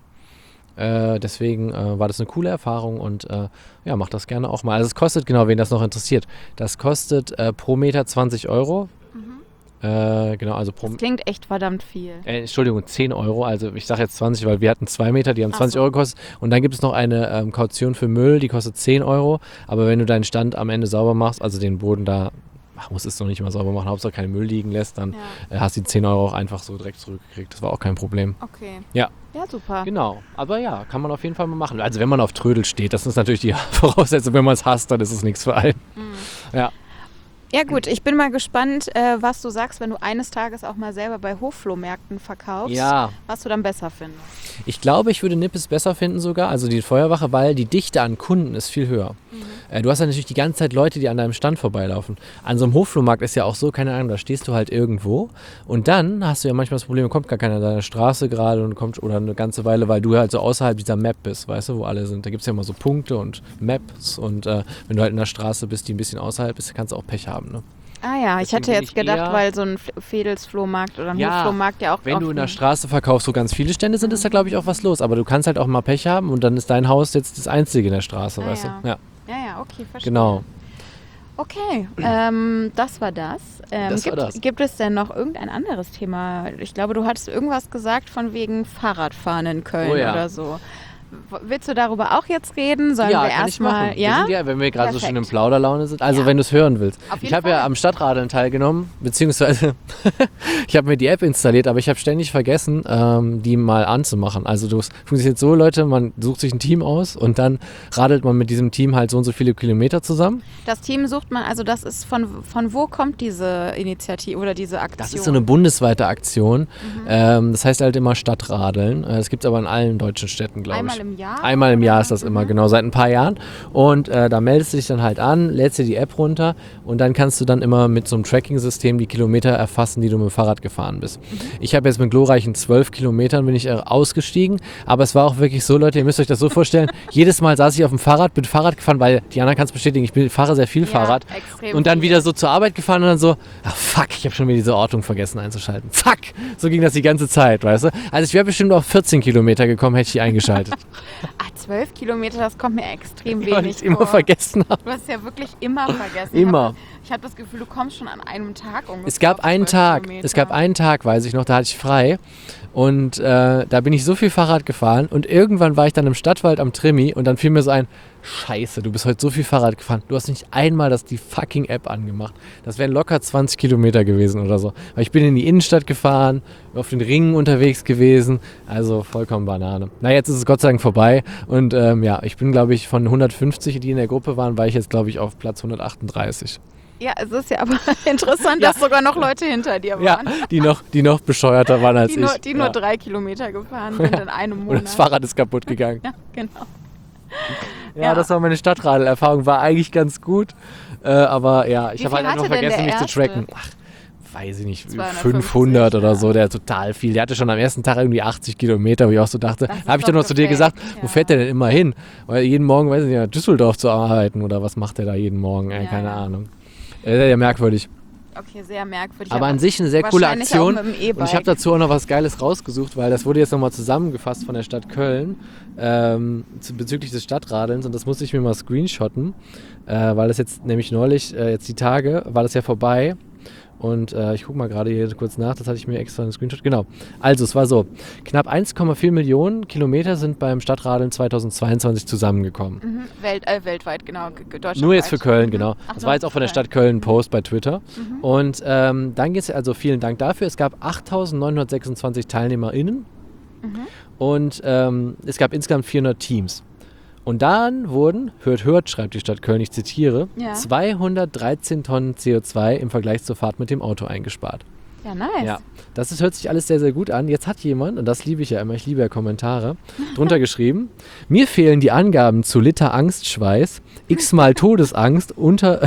Äh, deswegen äh, war das eine coole Erfahrung und äh, ja, mach das gerne auch mal. Also es kostet, genau, wen das noch interessiert, das kostet äh, pro Meter zwanzig Euro. Äh, genau, also pro das klingt echt verdammt viel. Äh, Entschuldigung, zehn Euro. Also ich sage jetzt zwanzig, weil wir hatten zwei Meter, die haben zwanzig so. Euro gekostet. Und dann gibt es noch eine ähm, Kaution für Müll, die kostet zehn Euro. Aber wenn du deinen Stand am Ende sauber machst, also den Boden da, ach, musst es noch nicht mal sauber machen, Hauptsache keinen Müll liegen lässt, dann ja. äh, hast du die zehn Euro auch einfach so direkt zurückgekriegt. Das war auch kein Problem. Okay. Ja. Ja, super. Genau. Aber ja, kann man auf jeden Fall mal machen. Also wenn man auf Trödel steht, das ist natürlich die Voraussetzung. Wenn man es hasst, dann ist es nichts für einen. Mhm. Ja. Ja gut, ich bin mal gespannt, äh, was du sagst, wenn du eines Tages auch mal selber bei Hofflohmärkten verkaufst, ja. was du dann besser findest. Ich glaube, ich würde Nippes besser finden sogar, also die Feuerwache, weil die Dichte an Kunden ist viel höher. Mhm. Äh, du hast ja natürlich die ganze Zeit Leute, die an deinem Stand vorbeilaufen. An so einem Hofflohmarkt ist ja auch so, keine Ahnung, da stehst du halt irgendwo und dann hast du ja manchmal das Problem, kommt gar keiner an deiner Straße gerade und kommt oder eine ganze Weile, weil du halt so außerhalb dieser Map bist, weißt du, wo alle sind. Da gibt es ja immer so Punkte und Maps und äh, wenn du halt in der Straße bist, die ein bisschen außerhalb ist, kannst du auch Pech haben, ne? Ah ja, ich Deswegen hatte jetzt gedacht, eher, weil so ein Fedelsflohmarkt oder ein ja, Hofflohmarkt ja auch... wenn du in der Straße verkaufst, wo ganz viele Stände sind, ist da glaube ich auch was los. Aber du kannst halt auch mal Pech haben und dann ist dein Haus jetzt das einzige in der Straße, ah, weißt ja. du? Ja. ja, ja, okay, verstehe. Genau. Okay, ähm, das war das. Ähm, Das war gibt, das. gibt es denn noch irgendein anderes Thema? Ich glaube, du hattest irgendwas gesagt von wegen Fahrradfahren in Köln Oh ja. oder so. W- Willst du darüber auch jetzt reden? Sollen ja, wir kann ich erstmal. machen. Ja? Wir sind ja, wenn wir gerade so Perfekt. schön in Plauderlaune sind. Also Ja. wenn du es hören willst. Auf jeden Ich habe ja Fall. am Stadtradeln teilgenommen, beziehungsweise ich habe mir die App installiert, aber ich habe ständig vergessen, ähm, die mal anzumachen. Also das funktioniert so, Leute, man sucht sich ein Team aus und dann radelt man mit diesem Team halt so und so viele Kilometer zusammen. Das Team sucht man, also das ist von, von wo kommt diese Initiative oder diese Aktion? Das ist so eine bundesweite Aktion. Mhm. Ähm, das heißt halt immer Stadtradeln. Äh, Das gibt es aber in allen deutschen Städten, glaube ich. Einmal im Jahr? Einmal im Jahr ist das Mhm. immer, genau, seit ein paar Jahren. Und äh, da meldest du dich dann halt an, lädst dir die App runter und dann kannst du dann immer mit so einem Tracking-System die Kilometer erfassen, die du mit dem Fahrrad gefahren bist. Mhm. Ich habe jetzt mit glorreichen zwölf Kilometern bin ich äh, ausgestiegen, aber es war auch wirklich so, Leute, ihr müsst euch das so vorstellen, jedes Mal saß ich auf dem Fahrrad, bin Fahrrad gefahren, weil Diana kann es bestätigen, ich bin, fahre sehr viel Ja, Fahrrad. extrem Und dann viel. wieder so zur Arbeit gefahren und dann so, ach fuck, ich habe schon wieder diese Ortung vergessen einzuschalten. Fuck! So ging das die ganze Zeit, weißt du? Also ich wäre bestimmt auf vierzehn Kilometer gekommen, hätte ich die eingeschaltet. Ah, zwölf Kilometer, das kommt mir extrem Weil ich wenig es immer vor. vergessen habe. Du hast ja wirklich immer vergessen. Immer. Ich habe das Gefühl, du kommst schon an einem Tag ungefähr. Es gab auf einen zwölf Tag, Kilometer. es gab einen Tag, weiß ich noch, da hatte ich frei und äh, da bin ich so viel Fahrrad gefahren und irgendwann war ich dann im Stadtwald am Trimi und dann fiel mir so ein, scheiße, du bist heute so viel Fahrrad gefahren, du hast nicht einmal das die fucking App angemacht. Das wären locker zwanzig Kilometer gewesen oder so. Weil ich bin in die Innenstadt gefahren, auf den Ringen unterwegs gewesen, also vollkommen Banane. Na, jetzt ist es Gott sei Dank vorbei und ähm, ja, ich bin, glaube ich, von hundertfünfzig, die in der Gruppe waren, war ich jetzt, glaube ich, auf Platz hundertachtunddreißig. Ja, es ist ja aber interessant, Ja. dass sogar noch Leute hinter dir Ja, waren. die noch, die noch bescheuerter waren als Die, nur, ich. die ja. nur drei Kilometer gefahren sind in einem Und Monat. das Fahrrad ist kaputt gegangen. Ja, genau. Ja, Ja. das war meine Stadtradelerfahrung. War eigentlich ganz gut. Äh, aber ja, ich Wie habe viel halt einfach hatte denn vergessen, der mich zu erste? tracken. Ach, weiß ich nicht, zweihundertfünfzig, fünfhundert oder ja. so. Der hat total viel. Der hatte schon am ersten Tag irgendwie achtzig Kilometer, wo ich auch so dachte. Das ist Da habe ich doch dann noch zu dir perfekt, gesagt, ja. wo fährt der denn immer hin? Weil jeden Morgen, weiß ich nicht, nach Düsseldorf zu arbeiten oder was macht der da jeden Morgen? Äh, Ja, keine ja. Ahnung. Äh, ja, merkwürdig. Okay, sehr merkwürdig. Aber an sich eine sehr coole wahrscheinlich Aktion. auch mit dem E-Bike. Und ich habe dazu auch noch was Geiles rausgesucht, weil das wurde jetzt nochmal zusammengefasst von der Stadt Köln ähm, zu, bezüglich des Stadtradelns und das musste ich mir mal screenshotten, äh, weil das jetzt nämlich neulich, äh, jetzt die Tage, war das ja vorbei. Und äh, ich gucke mal gerade hier kurz nach, das hatte ich mir extra einen Screenshot. Genau. Also, es war so: Knapp eins Komma vier Millionen Kilometer sind beim Stadtradeln zweitausendzweiundzwanzig zusammengekommen. Mhm, Welt, äh, weltweit, genau. g- g- Deutschlandweit. Nur jetzt für Köln, Mhm. genau. Ach, Das nur war jetzt auch von der für Stadt Köln ein Post bei Twitter. Mhm. Und ähm, dann geht es, also vielen Dank dafür. Es gab achttausendneunhundertsechsundzwanzig TeilnehmerInnen Mhm. und ähm, es gab insgesamt vierhundert Teams. Und dann wurden, hört, hört, schreibt die Stadt Köln, ich zitiere, Ja. zweihundertdreizehn Tonnen C O zwei im Vergleich zur Fahrt mit dem Auto eingespart. Ja, nice. Ja, das ist, hört sich alles sehr, sehr gut an. Jetzt hat jemand, und das liebe ich ja immer, ich liebe ja Kommentare, drunter geschrieben: Mir fehlen die Angaben zu Liter Angstschweiß, x mal Todesangst, unter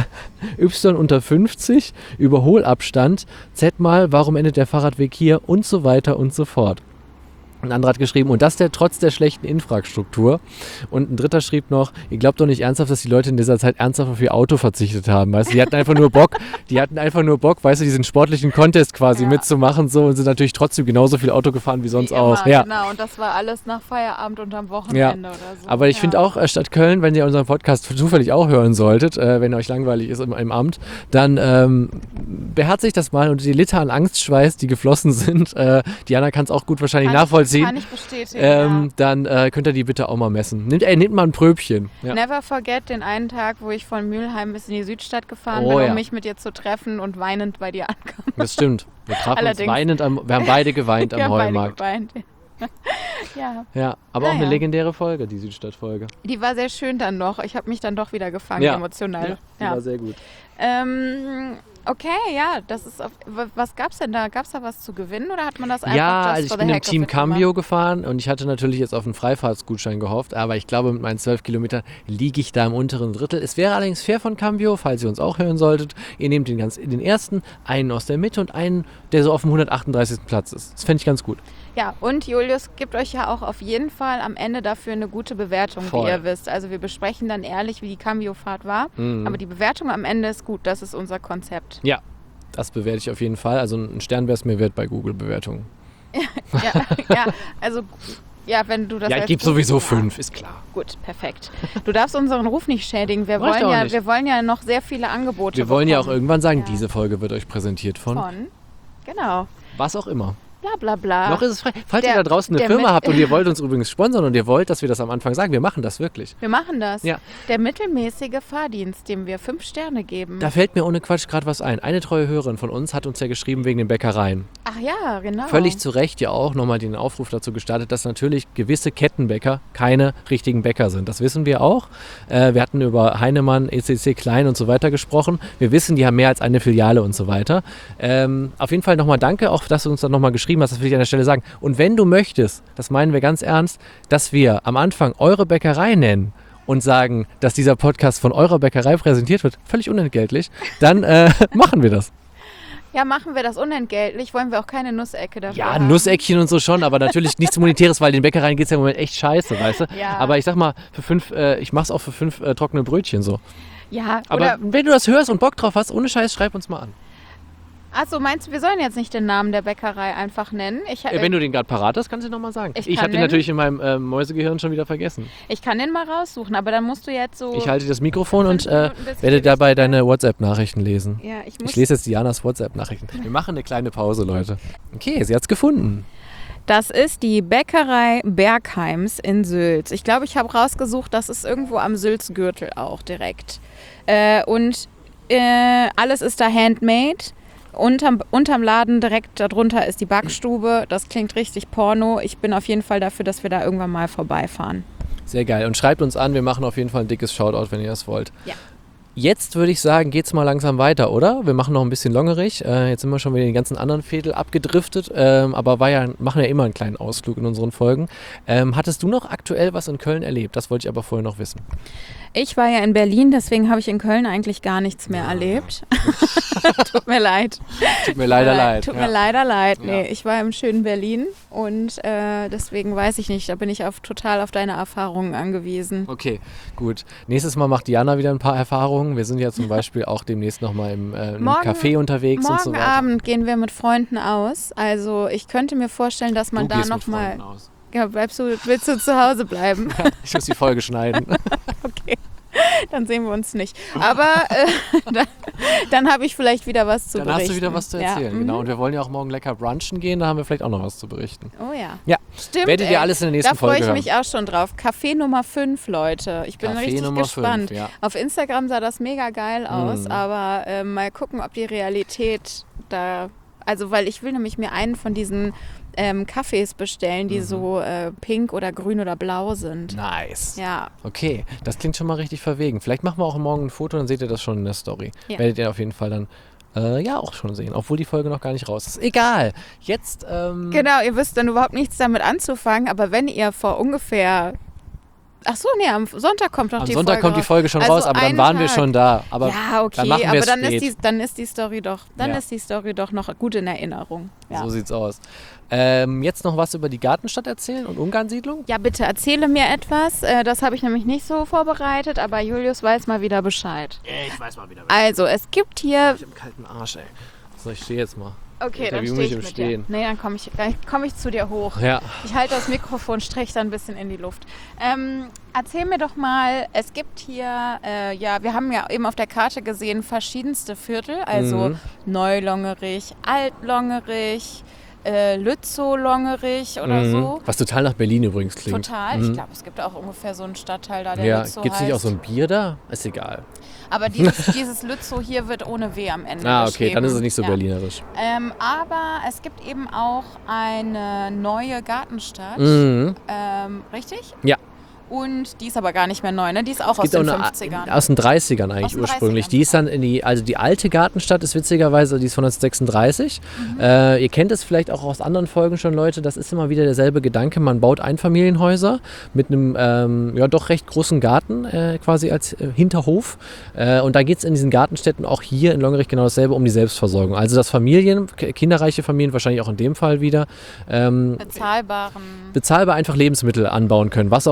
Y unter fünfzig, Überholabstand, Z mal, warum endet der Fahrradweg hier und so weiter und so fort. Ein anderer hat geschrieben, und das der trotz der schlechten Infrastruktur. Und ein dritter schrieb noch, ihr glaubt doch nicht ernsthaft, dass die Leute in dieser Zeit ernsthaft auf ihr Auto verzichtet haben. Weißt du, die hatten einfach nur Bock, die hatten einfach nur Bock, weißt du, diesen sportlichen Contest quasi Ja. mitzumachen so und sind natürlich trotzdem genauso viel Auto gefahren wie sonst Wie auch. immer, Ja. Genau, und das war alles nach Feierabend und am Wochenende oder so. Aber ich ja. finde auch, äh, Stadt Köln, wenn ihr unseren Podcast zufällig auch hören solltet, äh, wenn euch langweilig ist im, im Amt, dann ähm, beherzigt das mal und die Liter an Angstschweiß, die geflossen sind, äh, Diana kann es auch gut wahrscheinlich kann ich, nachvollziehen. Kann ich bestätigen, Ähm, ja. dann äh, könnt ihr die bitte auch mal messen. Nehmt, ey, nehmt mal ein Pröbchen. Ja. Never forget den einen Tag, wo ich von Mülheim bis in die Südstadt gefahren Oh, bin, um ja. mich mit dir zu treffen und weinend bei dir ankam. Das stimmt. Wir trafen uns Allerdings. weinend am, wir haben beide geweint Wir am haben beide Heumarkt. geweint. Ja, Ja, aber auch Ah, eine ja. legendäre Folge, die Südstadt-Folge. die war sehr schön dann noch. Ich habe mich dann doch wieder gefangen, Ja. emotional. Die Ja. war sehr gut. Ähm, okay, ja, das ist auf, w- was gab's denn da? Gab's da was zu gewinnen oder hat man das einfach Ja, just also ich for bin the im heck of Team it gemacht? Cambio gefahren und ich hatte natürlich jetzt auf einen Freifahrtsgutschein gehofft, aber ich glaube, mit meinen zwölf Kilometern liege ich da im unteren Drittel. Es wäre allerdings fair von Cambio, falls ihr uns auch hören solltet. Ihr nehmt den, ganz, den ersten, einen aus der Mitte und einen, der so auf dem hundertachtunddreißigsten Platz ist. Das fände ich ganz gut. Ja, und Julius gibt euch ja auch auf jeden Fall am Ende dafür eine gute Bewertung, Voll. wie ihr wisst. Also wir besprechen dann ehrlich, wie die Cambio-Fahrt war, Mhm. aber die Bewertung am Ende ist gut. Das ist unser Konzept. Ja, das bewerte ich auf jeden Fall. Also ein Stern wäre es mir wert bei Google-Bewertungen. Ja, ja, also Ja, wenn du das Ja, ich als gebe Ruf- sowieso Ja. fünf, ist klar. Gut, perfekt. Du darfst unseren Ruf nicht schädigen. Wir, Mach ich wollen doch ja, nicht. wir wollen ja noch sehr viele Angebote Wir wollen ja auch bekommen. irgendwann sagen, Ja. diese Folge wird euch präsentiert von, Von, genau, was auch immer. bla bla bla. Noch ist es frei. Falls Der- ihr da draußen eine der Firma mit- habt und ihr wollt uns übrigens sponsern und ihr wollt, dass wir das am Anfang sagen, wir machen das wirklich. Wir machen das. Ja. Der mittelmäßige Fahrdienst, dem wir fünf Sterne geben. Da fällt mir ohne Quatsch gerade was ein. Eine treue Hörerin von uns hat uns ja geschrieben wegen den Bäckereien. Ach ja, genau. Völlig zu Recht ja auch nochmal den Aufruf dazu gestartet, dass natürlich gewisse Kettenbäcker keine richtigen Bäcker sind. Das wissen wir auch. Äh, wir hatten über Heinemann, E C C Klein und so weiter gesprochen. Wir wissen, die haben mehr als eine Filiale und so weiter. Ähm, auf jeden Fall nochmal danke, auch dass du uns dann nochmal geschrieben hast, das will ich an der Stelle sagen. Und wenn du möchtest, das meinen wir ganz ernst, dass wir am Anfang eure Bäckerei nennen und sagen, dass dieser Podcast von eurer Bäckerei präsentiert wird, völlig unentgeltlich, dann äh, machen wir das. Ja, machen wir das unentgeltlich. Wollen wir auch keine Nussecke dafür Ja, haben. Nusseckchen und so schon, aber natürlich nichts Monetäres, weil den Bäckereien geht es ja im Moment echt scheiße, weißt du? Ja. Aber ich sag mal, für fünf, äh, ich mach's auch für fünf äh, trockene Brötchen so. Ja, Aber oder... wenn du das hörst und Bock drauf hast, ohne Scheiß, schreib uns mal an. Achso, meinst du, wir sollen jetzt nicht den Namen der Bäckerei einfach nennen? Ich, Äh, wenn du den gerade parat hast, kannst du ihn nochmal sagen. Ich Ich, kann habe den den- natürlich in meinem äh, Mäusegehirn schon wieder vergessen. ich kann den mal raussuchen, aber dann musst du jetzt so... Ich halte das Mikrofon und fünf äh, Minuten, bis ich werde die dabei Liste- deine WhatsApp-Nachrichten lesen. Ja, ich muss... Ich lese jetzt Dianas WhatsApp-Nachrichten. Wir machen eine kleine Pause, Leute. Okay, sie hat's gefunden. Das ist die Bäckerei Bergheims in Sülz. Ich glaube, ich habe rausgesucht, das ist irgendwo am Sülzgürtel auch direkt. Äh, und äh, alles ist da handmade. Unterm, unterm Laden direkt darunter ist die Backstube. Das klingt richtig Porno. Ich bin auf jeden Fall dafür, dass wir da irgendwann mal vorbeifahren. Sehr geil. Und schreibt uns an, wir machen auf jeden Fall ein dickes Shoutout, wenn ihr das wollt. Ja. Jetzt würde ich sagen, geht's mal langsam weiter, oder? Wir machen noch ein bisschen Longerich. Äh, jetzt sind wir schon wieder in den ganzen anderen Viertel abgedriftet, ähm, aber war ja, machen ja immer einen kleinen Ausflug in unseren Folgen. Ähm, hattest du noch aktuell was in Köln erlebt? Das wollte ich aber vorher noch wissen. Ich war ja in Berlin, deswegen habe ich in Köln eigentlich gar nichts mehr erlebt. Tut mir leid. Tut mir leider leid. Tut ja. mir leider leid. Nee, Ja. ich war im schönen Berlin und äh, deswegen weiß ich nicht, da bin ich auf, total auf deine Erfahrungen angewiesen. Okay, gut. Nächstes Mal macht Diana wieder ein paar Erfahrungen. Wir sind ja zum Beispiel auch demnächst nochmal im, äh, im Morgen- Café unterwegs und so Morgen weiter. Abend gehen wir mit Freunden aus. Also ich könnte mir vorstellen, dass man Du da gehst mit nochmal... Freunden aus. Ja, bleibst du, willst du zu Hause bleiben? Ich muss die Folge schneiden. Okay, dann sehen wir uns nicht. Aber äh, dann, dann habe ich vielleicht wieder was zu Dann berichten. hast du wieder was zu erzählen, ja. genau. mhm. Und wir wollen ja auch morgen lecker brunchen gehen, da haben wir vielleicht auch noch was zu berichten. Oh ja. Ja, Stimmt. werdet ihr ey. alles in der nächsten Da freue Folge ich hören. mich auch schon drauf. Café Nummer fünf, Leute. Ich bin Café richtig Nummer gespannt. fünf, ja. Auf Instagram sah das mega geil aus, Mhm. aber äh, mal gucken, ob die Realität da... Also, weil ich will nämlich mir einen von diesen ähm, Kaffees bestellen, die Mhm. so äh, pink oder grün oder blau sind. Nice. Ja, Okay, das klingt schon mal richtig verwegen. Vielleicht machen wir auch morgen ein Foto, dann seht ihr das schon in der Story. Ja. Werdet ihr auf jeden Fall dann äh, ja auch schon sehen, obwohl die Folge noch gar nicht raus ist. Egal. Jetzt, ähm, genau. Ihr wisst dann überhaupt nichts damit anzufangen, aber wenn ihr vor ungefähr... Ach so, nee, am Sonntag kommt noch am die Sonntag Folge kommt die raus. Folge schon Also raus, aber dann einen waren wir Tag. schon da. Aber ja, okay, dann machen wir aber es dann ist, spät. die, dann ist die Story doch, dann Ja. ist die Story doch noch gut in Erinnerung. Ja. so sieht's aus. Ähm, jetzt noch was über die Gartenstadt erzählen und Ungarnsiedlung? Ja, bitte erzähle mir etwas. Äh, Das habe ich nämlich nicht so vorbereitet, aber Julius weiß mal wieder Bescheid. Ich weiß mal wieder. Also, es gibt hier... Ich hab einen kalten Arsch, ey. So, ich stehe jetzt mal. Okay, dann Interview stehe mich ich im mit Stehen. dir. Nee, dann komme ich, dann komm ich zu dir hoch. Ja. Ich halte das Mikrofon, strecke dann ein bisschen in die Luft. Ähm, erzähl mir doch mal, es gibt hier, äh, ja, wir haben ja eben auf der Karte gesehen, verschiedenste Viertel, also Mhm. Neulongerich, Altlongerich, äh, Lützow-Longerich oder Mhm. so. Was total nach Berlin übrigens klingt. Total. Mhm. Ich glaube, es gibt auch ungefähr so einen Stadtteil da, der Ja, Lützow gibt's nicht auch heißt. so ein Bier da? Ist egal. Aber dieses, dieses Lützow hier wird ohne W am Ende Ah, okay, geschrieben. dann ist es nicht so Ja. berlinerisch. Ähm, aber es gibt eben auch eine neue Gartenstadt. Mhm. Ähm, richtig? Ja. Und die ist aber gar nicht mehr neu, ne? Die ist auch aus Gibt auch den eine, fünfzigern. aus den dreißigern eigentlich Aus den ursprünglich. dreißigern. Die ist dann in die, also die alte Gartenstadt ist witzigerweise, die ist von neunzehnhundertsechsunddreißig. Mhm. Äh, ihr kennt es vielleicht auch aus anderen Folgen schon, Leute, das ist immer wieder derselbe Gedanke. Man baut Einfamilienhäuser mit einem ähm, ja doch recht großen Garten äh, quasi als äh, Hinterhof. Äh, und da geht es in diesen Gartenstädten auch hier in Longerich genau dasselbe um die Selbstversorgung. Also dass Familien, k- kinderreiche Familien wahrscheinlich auch in dem Fall wieder, ähm, Bezahlbaren. bezahlbar einfach Lebensmittel anbauen können, was auch immer. Also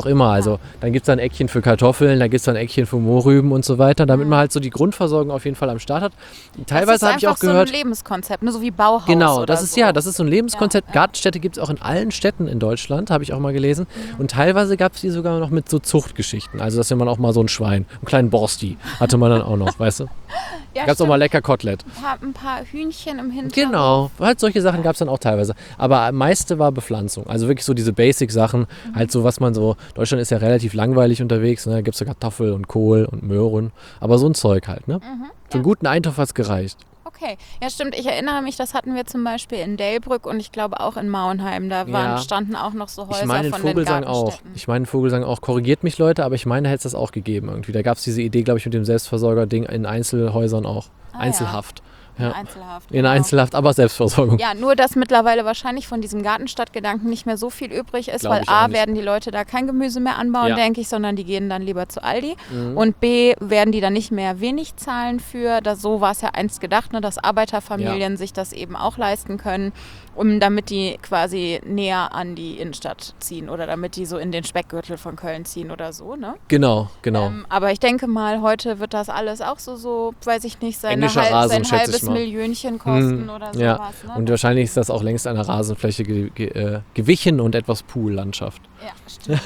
Also dann gibt es da ein Eckchen für Kartoffeln, da gibt es da ein Eckchen für Mohrrüben und so weiter, damit mhm. man halt so die Grundversorgung auf jeden Fall am Start hat. Teilweise habe ich auch gehört... Das ist so ein Lebenskonzept, ne? So wie Bauhaus Genau, oder das ist so. ja, das ist so ein Lebenskonzept. Ja, ja. Gartenstädte gibt es auch in allen Städten in Deutschland, habe ich auch mal gelesen. Mhm. Und teilweise gab es die sogar noch mit so Zuchtgeschichten. Also dass man auch mal so ein Schwein, einen kleinen Borsti hatte man dann auch noch, weißt du? Ja, gab es auch mal lecker Kotelett. Ein paar, ein paar Hühnchen im Hintergrund. Genau, halt solche Sachen gab es dann auch teilweise. Aber am meiste war Bepflanzung. Also wirklich so diese Basic-Sachen, mhm. halt so, was man so, Deutschland ist ja relativ langweilig unterwegs, ne? Da gibt es so Kartoffel und Kohl und Möhren. Aber so ein Zeug halt, ne? Mhm, ja. So einen guten Eintopf hat es gereicht. Okay, ja stimmt, ich erinnere mich, das hatten wir zum Beispiel in Delbrück und ich glaube auch in Mauenheim, da waren, ja. standen auch noch so Häuser ich meine, von Vogelsang den auch. Gartenstätten. Ich meine, Vogelsang auch. Korrigiert mich, Leute, aber ich meine, hätte es das auch gegeben irgendwie. Da gab es diese Idee, glaube ich, mit dem Selbstversorger-Ding in Einzelhäusern auch. Ah, Einzelhaft. Ja. Ja. In Einzelhaft. In genau. Einzelhaft, aber Selbstversorgung. Ja, nur dass mittlerweile wahrscheinlich von diesem Gartenstadtgedanken nicht mehr so viel übrig ist, Glaub weil ich A, auch nicht. werden die Leute da kein Gemüse mehr anbauen, Ja. denke ich, sondern die gehen dann lieber zu Aldi. Mhm. Und B, werden die dann nicht mehr wenig zahlen für, das, so war es ja einst gedacht, ne, dass Arbeiterfamilien Ja. sich das eben auch leisten können, um damit die quasi näher an die Innenstadt ziehen oder damit die so in den Speckgürtel von Köln ziehen oder so, ne? Genau, genau. Ähm, aber ich denke mal, heute wird das alles auch so, so weiß ich nicht, seine Englischer halb, Rasen, sein schätze halbes ich mal. Millionchen kosten Hm, oder ja. sowas. Ne? Und wahrscheinlich ist das auch längst einer Rasenfläche ge ge äh, gewichen und etwas Poollandschaft. Ja, stimmt.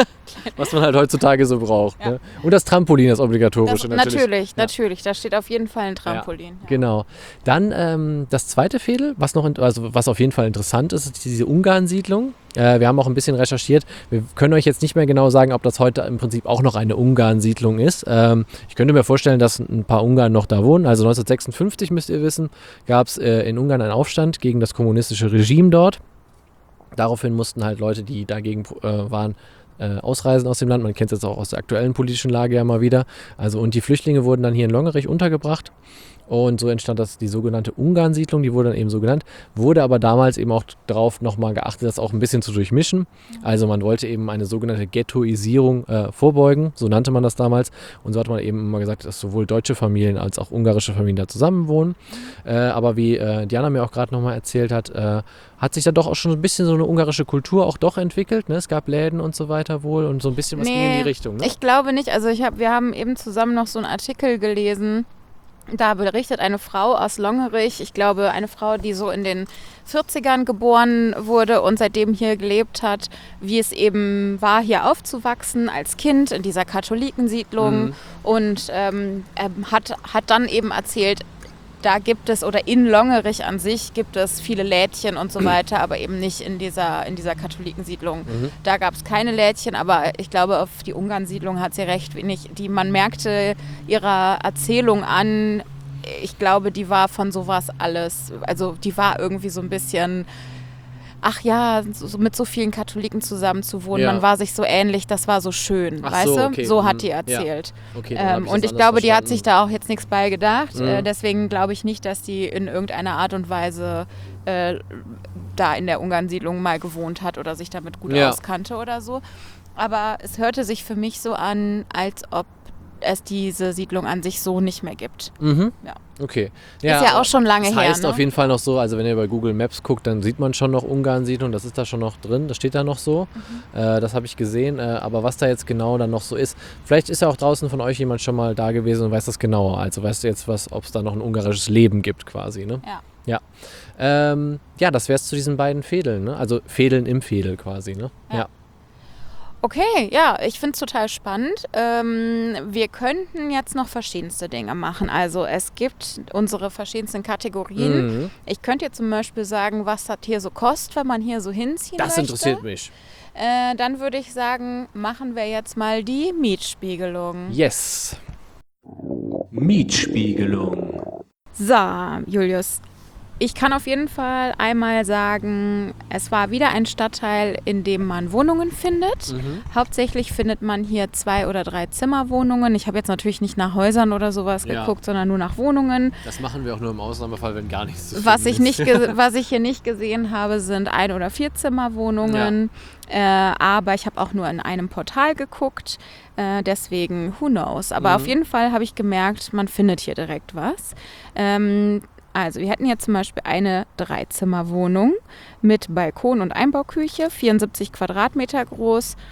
Was man halt heutzutage so braucht. Ja. Ne? Und das Trampolin, das obligatorische. Das, natürlich, natürlich, ja. natürlich. Da steht auf jeden Fall ein Trampolin. Ja, Ja. genau. Dann ähm, das zweite Fädel, was noch, in, also was auf jeden Fall interessant ist, ist diese Ungarn-Siedlung. Äh, wir haben auch ein bisschen recherchiert. Wir können euch jetzt nicht mehr genau sagen, ob das heute im Prinzip auch noch eine Ungarn-Siedlung ist. Ähm, ich könnte mir vorstellen, dass ein paar Ungarn noch da wohnen. Also neunzehnhundertsechsundfünfzig, müsst ihr wissen, gab es äh, in Ungarn einen Aufstand gegen das kommunistische Regime dort. Daraufhin mussten halt Leute, die dagegen äh, waren, äh, ausreisen aus dem Land. Man kennt es jetzt auch aus der aktuellen politischen Lage ja mal wieder. Also, und die Flüchtlinge wurden dann hier in Longerich untergebracht. Und so entstand das die sogenannte Ungarn-Siedlung, die wurde dann eben so genannt, wurde aber damals eben auch darauf nochmal geachtet, das auch ein bisschen zu durchmischen. Also man wollte eben eine sogenannte Ghettoisierung äh, vorbeugen, so nannte man das damals. Und so hat man eben immer gesagt, dass sowohl deutsche Familien als auch ungarische Familien da zusammenwohnen. Äh, aber wie äh, Diana mir auch gerade nochmal erzählt hat, äh, hat sich da doch auch schon ein bisschen so eine ungarische Kultur auch doch entwickelt. Ne? Es gab Läden und so weiter wohl und so ein bisschen was Nee, ging in die Richtung. Ne? Ich glaube nicht. Also ich hab, wir haben eben zusammen noch so einen Artikel gelesen. Da berichtet eine Frau aus Longerich, ich glaube eine Frau, die so in den vierzigern geboren wurde und seitdem hier gelebt hat, wie es eben war, hier aufzuwachsen als Kind in dieser Katholikensiedlung Mhm. und ähm, ähm, hat, hat dann eben erzählt, da gibt es, oder in Longerich an sich gibt es viele Lädchen und so weiter, aber eben nicht in dieser, in dieser Katholikensiedlung. Mhm. Da gab es keine Lädchen, aber ich glaube, auf die Ungarn-Siedlung hat sie recht wenig. Die, man merkte ihrer Erzählung an, ich glaube, die war von sowas alles, also die war irgendwie so ein bisschen, ach ja, so, mit so vielen Katholiken zusammen zu wohnen, Ja. man war sich so ähnlich, das war so schön, Ach weißt so, du? okay. So hat Mhm. die Ja. erzählt. Okay, dann hab Ähm, das und ich anders glaube, die hat verstanden. sich da auch jetzt nichts bei gedacht. Mhm. Äh, deswegen glaube ich nicht, dass die in irgendeiner Art und Weise äh, da in der Ungarn-Siedlung mal gewohnt hat oder sich damit gut Ja. auskannte oder so. Aber es hörte sich für mich so an, als ob es diese Siedlung an sich so nicht mehr gibt. Mhm. Ja. Okay. Ist ja auch schon lange das her, heißt ne? auf jeden Fall noch so, also wenn ihr bei Google Maps guckt, dann sieht man schon noch Ungarn-Siedlung, das ist da schon noch drin, das steht da noch so. Mhm. Äh, das habe ich gesehen, äh, aber was da jetzt genau dann noch so ist, vielleicht ist ja auch draußen von euch jemand schon mal da gewesen und weiß das genauer. Also weißt du jetzt, was, ob es da noch ein ungarisches Leben gibt quasi, ne? Ja. Ja, ähm, ja das wäre es zu diesen beiden Fädeln, ne? Also Fädeln im Fädel quasi, ne? Ja. Ja. Okay, ja, ich finde es total spannend. Ähm, wir könnten jetzt noch verschiedenste Dinge machen. Also es gibt unsere verschiedensten Kategorien. Mhm. Ich könnte jetzt zum Beispiel sagen, was das hier so kostet, wenn man hier so hinziehen Das möchte. interessiert mich. Äh, dann würde ich sagen, machen wir jetzt mal die Mietspiegelung. Yes. Mietspiegelung. So, Julius, ich kann auf jeden Fall einmal sagen, es war wieder ein Stadtteil, in dem man Wohnungen findet. Mhm. Hauptsächlich findet man hier zwei- oder drei Zimmerwohnungen. Ich habe jetzt natürlich nicht nach Häusern oder sowas Ja. geguckt, sondern nur nach Wohnungen. Das machen wir auch nur im Ausnahmefall, wenn gar nichts zu Was finden ich, ist. nicht ge- was ich hier nicht gesehen habe, sind ein- oder vier Zimmerwohnungen. Äh, aber ich habe auch nur in einem Portal geguckt. Äh, deswegen, who knows. Aber Mhm. auf jeden Fall habe ich gemerkt, man findet hier direkt was. Ähm, Also wir hätten jetzt zum Beispiel eine Dreizimmerwohnung mit Balkon und Einbauküche, vierundsiebzig Quadratmeter groß.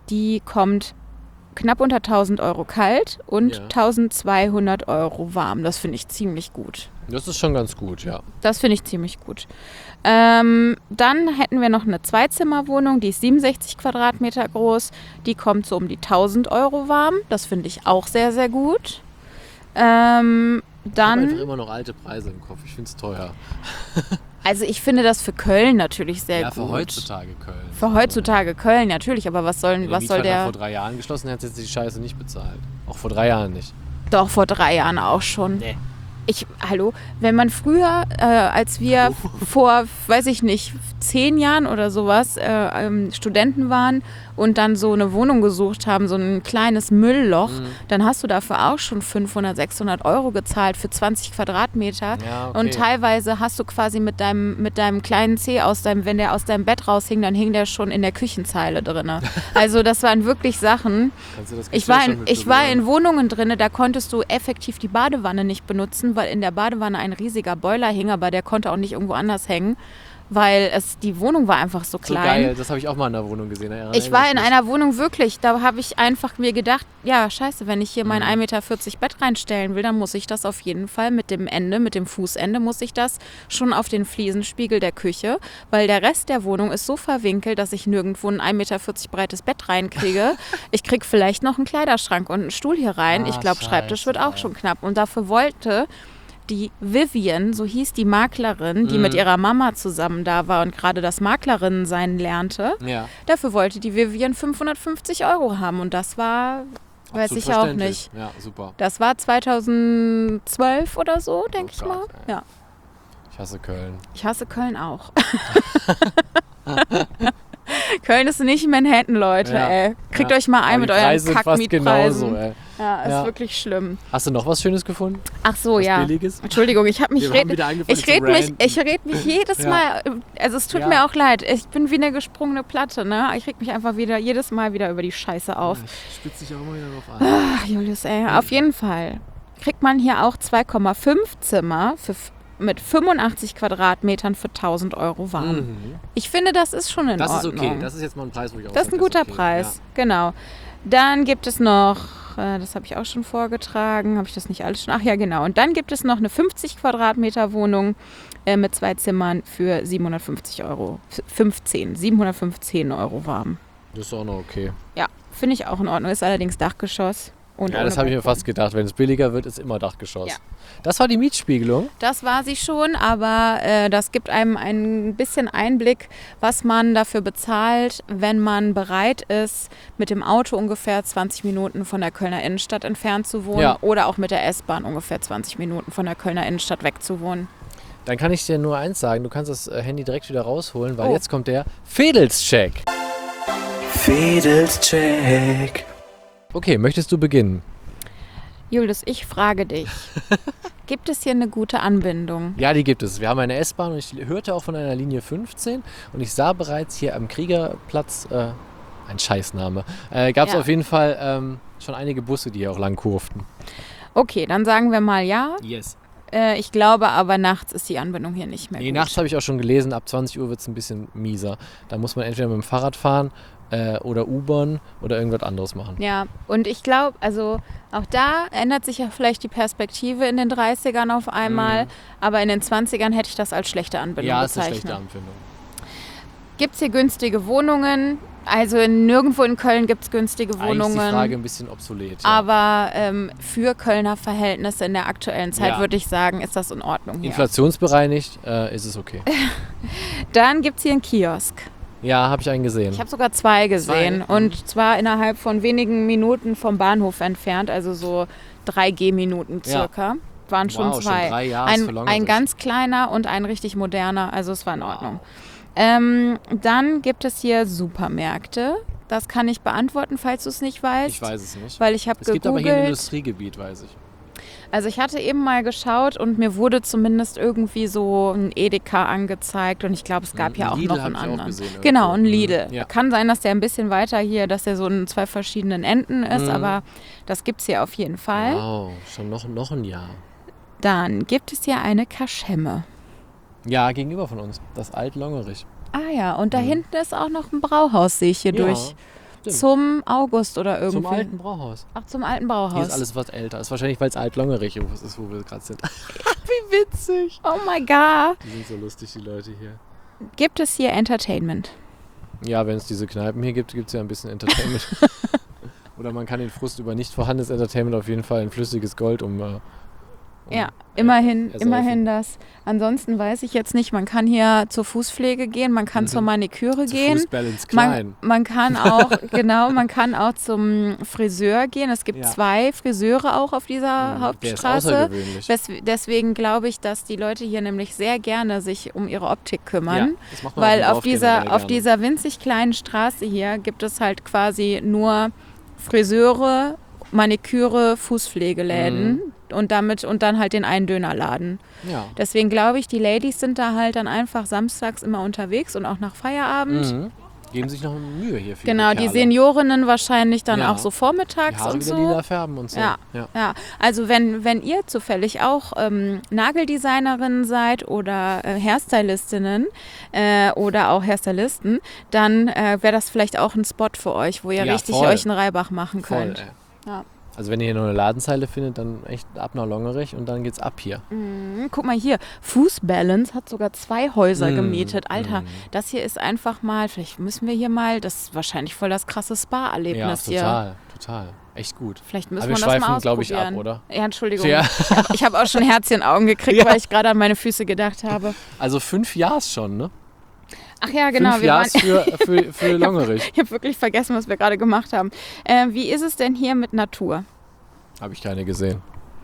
Die kommt knapp unter tausend Euro kalt und Ja. tausendzweihundert Euro warm. Das finde ich ziemlich gut. Das ist schon ganz gut, ja. Das finde ich ziemlich gut. Ähm, dann hätten wir noch eine Zweizimmerwohnung, die ist siebenundsechzig Quadratmeter groß. Die kommt so um die tausend Euro warm. Das finde ich auch sehr, sehr gut. Ähm, Ich habe einfach dann, immer noch alte Preise im Kopf. Ich finde es teuer. also ich finde das für Köln natürlich sehr Ja, gut. für heutzutage Köln. Für heutzutage Köln natürlich, aber was, sollen, Wenn was der soll Mietvertrag der... vor drei Jahren geschlossen hat, hätte sie die Scheiße nicht bezahlt. Auch vor drei Jahren nicht. Doch, vor drei Jahren auch schon. Nee. Ich, hallo, wenn man früher, äh, als wir vor, weiß ich nicht, zehn Jahren oder sowas äh, ähm, Studenten waren und dann so eine Wohnung gesucht haben, so ein kleines Müllloch, Mhm. dann hast du dafür auch schon fünfhundert, sechshundert Euro gezahlt für zwanzig Quadratmeter. Ja, okay. Und teilweise hast du quasi mit deinem, mit deinem kleinen Zeh aus deinem, wenn der aus deinem Bett raushing, dann hing der schon in der Küchenzeile drin. Also das waren wirklich Sachen. Kannst du das Ich Geschirr war, schon in, mit ich war berühren? in Wohnungen drin, da konntest du effektiv die Badewanne nicht benutzen, weil in der Badewanne ein riesiger Boiler hing, aber der konnte auch nicht irgendwo anders hängen, weil es, die Wohnung war einfach so So klein. geil, das habe ich auch mal in der Wohnung gesehen. daran Ich war in erinnere mich. einer Wohnung wirklich, da habe ich einfach mir gedacht, ja scheiße, wenn ich hier mein Mhm. ein Meter vierzig Bett reinstellen will, dann muss ich das auf jeden Fall mit dem Ende, mit dem Fußende, muss ich das schon auf den Fliesenspiegel der Küche, weil der Rest der Wohnung ist so verwinkelt, dass ich nirgendwo ein ein Meter vierzig breites Bett reinkriege. Ich kriege vielleicht noch einen Kleiderschrank und einen Stuhl hier rein. Ah, ich glaube, Schreibtisch wird scheiße, auch ey. schon knapp. Und dafür wollte die Vivian, so hieß die Maklerin, die Mhm. mit ihrer Mama zusammen da war und gerade das Maklerinnen-Sein lernte, Ja, dafür wollte die Vivian fünfhundertfünfzig Euro haben und das war, weiß absolut ich auch verständlich. nicht. Ja, super. Das war zweitausendzwölf oder so, denke Oh ich mal. Gott, ey. Ja, Ich hasse Köln. ich hasse Köln auch. Köln ist nicht Manhattan, Leute, Ja. ey. Kriegt Ja. euch mal ein Aber mit die euren Preise sind fast Kackmietpreisen. genauso, ey. Ja, ist Ja. wirklich schlimm. Hast du noch was Schönes gefunden? Ach so, Was ja. Billiges? Entschuldigung, ich habe mich Wir red, haben wieder angefangen ich zu red mich, ranten. ich red mich jedes Ja. Mal, also es tut Ja. mir auch leid, ich bin wie eine gesprungene Platte, ne? Ich reg mich einfach wieder jedes Mal wieder über die Scheiße auf. Ich spitze dich auch immer wieder drauf an. Ach, Julius, ey, auf jeden Fall kriegt man hier auch zwei Komma fünf Zimmer für, f- mit fünfundachtzig Quadratmetern für tausend Euro warm. Mhm. Ich finde, das ist schon in Das ist Ordnung. okay. Das ist jetzt mal ein Preis, wo ich auch Das ist ein sage, guter okay. Preis, genau. Dann gibt es noch, äh, das habe ich auch schon vorgetragen, habe ich das nicht alles schon? Ach ja, genau. Und dann gibt es noch eine fünfzig Quadratmeter Wohnung äh, mit zwei Zimmern für siebenhundertfünfzig Euro. F- fünfzehn, siebenhundertfünfzehn Euro warm. Ja, das ist auch noch okay. Ja, finde ich auch in Ordnung. Ist allerdings Dachgeschoss. Und Ja, ohne das habe ich mir Balkon. fast gedacht. Wenn es billiger wird, ist immer Dachgeschoss. Ja. Das war die Mietspiegelung. Das war sie schon, aber äh, das gibt einem ein bisschen Einblick, was man dafür bezahlt, wenn man bereit ist, mit dem Auto ungefähr zwanzig Minuten von der Kölner Innenstadt entfernt zu wohnen Ja. oder auch mit der S-Bahn ungefähr zwanzig Minuten von der Kölner Innenstadt wegzuwohnen. Dann kann ich dir nur eins sagen. Du kannst das äh, Handy direkt wieder rausholen, weil Oh. jetzt kommt der Fedelscheck. Fedelscheck. Okay, möchtest du beginnen? Julius, ich frage dich, gibt es hier eine gute Anbindung? Ja, die gibt es. Wir haben eine S-Bahn und ich hörte auch von einer Linie fünfzehn und ich sah bereits hier am Kriegerplatz, äh, ein Scheißname, äh, gab es Ja. auf jeden Fall ähm, schon einige Busse, die hier auch lang kurften. Okay, dann sagen wir mal ja. Yes. Äh, ich glaube aber, nachts ist die Anbindung hier nicht mehr Nee, gut. nachts habe ich auch schon gelesen, ab zwanzig Uhr wird es ein bisschen mieser. Da muss man entweder mit dem Fahrrad fahren äh, oder U-Bahn oder irgendwas anderes machen. Ja, und ich glaube, also auch da ändert sich ja vielleicht die Perspektive in den dreißigern auf einmal, Mhm. aber in den zwanzigern hätte ich das als schlechte Anbindung Ja, ist eine bezeichnet. schlechte Anbindung. Gibt es hier günstige Wohnungen? Also in, nirgendwo in Köln gibt es günstige Eigentlich ist Wohnungen. die Frage ein bisschen obsolet. Ja. Aber ähm, für Kölner Verhältnisse in der aktuellen Zeit Ja. würde ich sagen, ist das in Ordnung hier. Inflationsbereinigt äh, ist es okay. Dann gibt es hier einen Kiosk. Ja, habe ich einen gesehen. Ich habe sogar zwei gesehen. Zwei? Und zwar innerhalb von wenigen Minuten vom Bahnhof entfernt, also so drei Gehminuten Ja. circa. Waren schon Wow, schon zwei. drei Jahre ist für ein, Longerisch. ein ganz kleiner und ein richtig moderner, also es war in Wow. Ordnung. Ähm, dann gibt es hier Supermärkte. Das kann ich beantworten, falls du es nicht weißt. Ich weiß es nicht. Weil ich habe Es gibt aber hier ein gegoogelt. Industriegebiet, weiß ich. Also ich hatte eben mal geschaut und mir wurde zumindest irgendwie so ein Edeka angezeigt und ich glaube, es gab Ein ja auch Lidl noch hab einen ich auch anderen. gesehen irgendwo. Genau, ein Mhm. Lidl. Ja. Kann sein, dass der ein bisschen weiter hier, dass der so in zwei verschiedenen Enden ist, Mhm. aber das gibt es hier auf jeden Fall. Wow, schon noch, noch ein Jahr. Dann gibt es hier eine Kaschemme. Ja, gegenüber von uns. Das Alt-Longerich. Ah ja, und da Mhm. hinten ist auch noch ein Brauhaus, sehe ich hier Ja. durch, stimmt. zum August oder irgendwie. Zum alten Brauhaus. Ach, zum alten Brauhaus. Hier ist alles was älter. Das ist wahrscheinlich, weil es Alt-Longerich ist, wo wir gerade sind. Wie witzig. Oh my God. Die sind so lustig, die Leute hier. Gibt es hier Entertainment? Ja, wenn es diese Kneipen hier gibt, gibt es ja ein bisschen Entertainment. Oder man kann den Frust über nicht vorhandenes Entertainment auf jeden Fall in flüssiges Gold um... um ja, immerhin, ersaufen. immerhin das. Ansonsten weiß ich jetzt nicht, man kann hier zur Fußpflege gehen, man kann mhm. zur Maniküre Zu gehen. Fußbalance klein. Man, man kann auch, genau, man kann auch zum Friseur gehen. Es gibt ja. zwei Friseure auch auf dieser mhm, Hauptstraße. Der ist außergewöhnlich. Des, deswegen glaube ich, dass die Leute hier nämlich sehr gerne sich um ihre Optik kümmern. Ja, das macht man weil auf, auf dieser, auf dieser winzig kleinen Straße hier gibt es halt quasi nur Friseure, Maniküre, Fußpflegeläden mhm. und damit und dann halt den einen Dönerladen. Ja. Deswegen glaube ich, die Ladies sind da halt dann einfach samstags immer unterwegs und auch nach Feierabend. Mhm. Geben sich noch Mühe hier für Genau, die, die Seniorinnen wahrscheinlich dann ja. auch so vormittags die Haare und so. Lila färben und so. Ja, ja. ja. Also wenn, wenn ihr zufällig auch ähm, Nageldesignerinnen seid oder äh, Hairstylistinnen äh, oder auch Hairstylisten, dann äh, wäre das vielleicht auch ein Spot für euch, wo ihr ja, richtig voll. euch einen Reibach machen könnt. Voll, ja. Also wenn ihr hier noch eine Ladenzeile findet, dann echt ab nach Longerich und dann geht's ab hier. Mhm, guck mal hier, Fußbalance hat sogar zwei Häuser mm, gemietet. Alter, mm. das hier ist einfach mal, vielleicht müssen wir hier mal, das ist wahrscheinlich voll das krasse Spa-Erlebnis ja, total, hier. total. Echt gut. Vielleicht müssen Aber wir wir das mal schweifen, ausprobieren. glaube ich, ab, oder? Ja, Entschuldigung. Ja. Ich habe auch schon Herz in den Augen gekriegt, ja. weil ich gerade an meine Füße gedacht habe. Also fünf Jahre schon, ne? Ach ja, genau. Fünf wir Jahre waren für, für, für Longerich. Ich habe wirklich vergessen, was wir gerade gemacht haben. Äh, wie ist es denn hier mit Natur? Habe ich keine gesehen.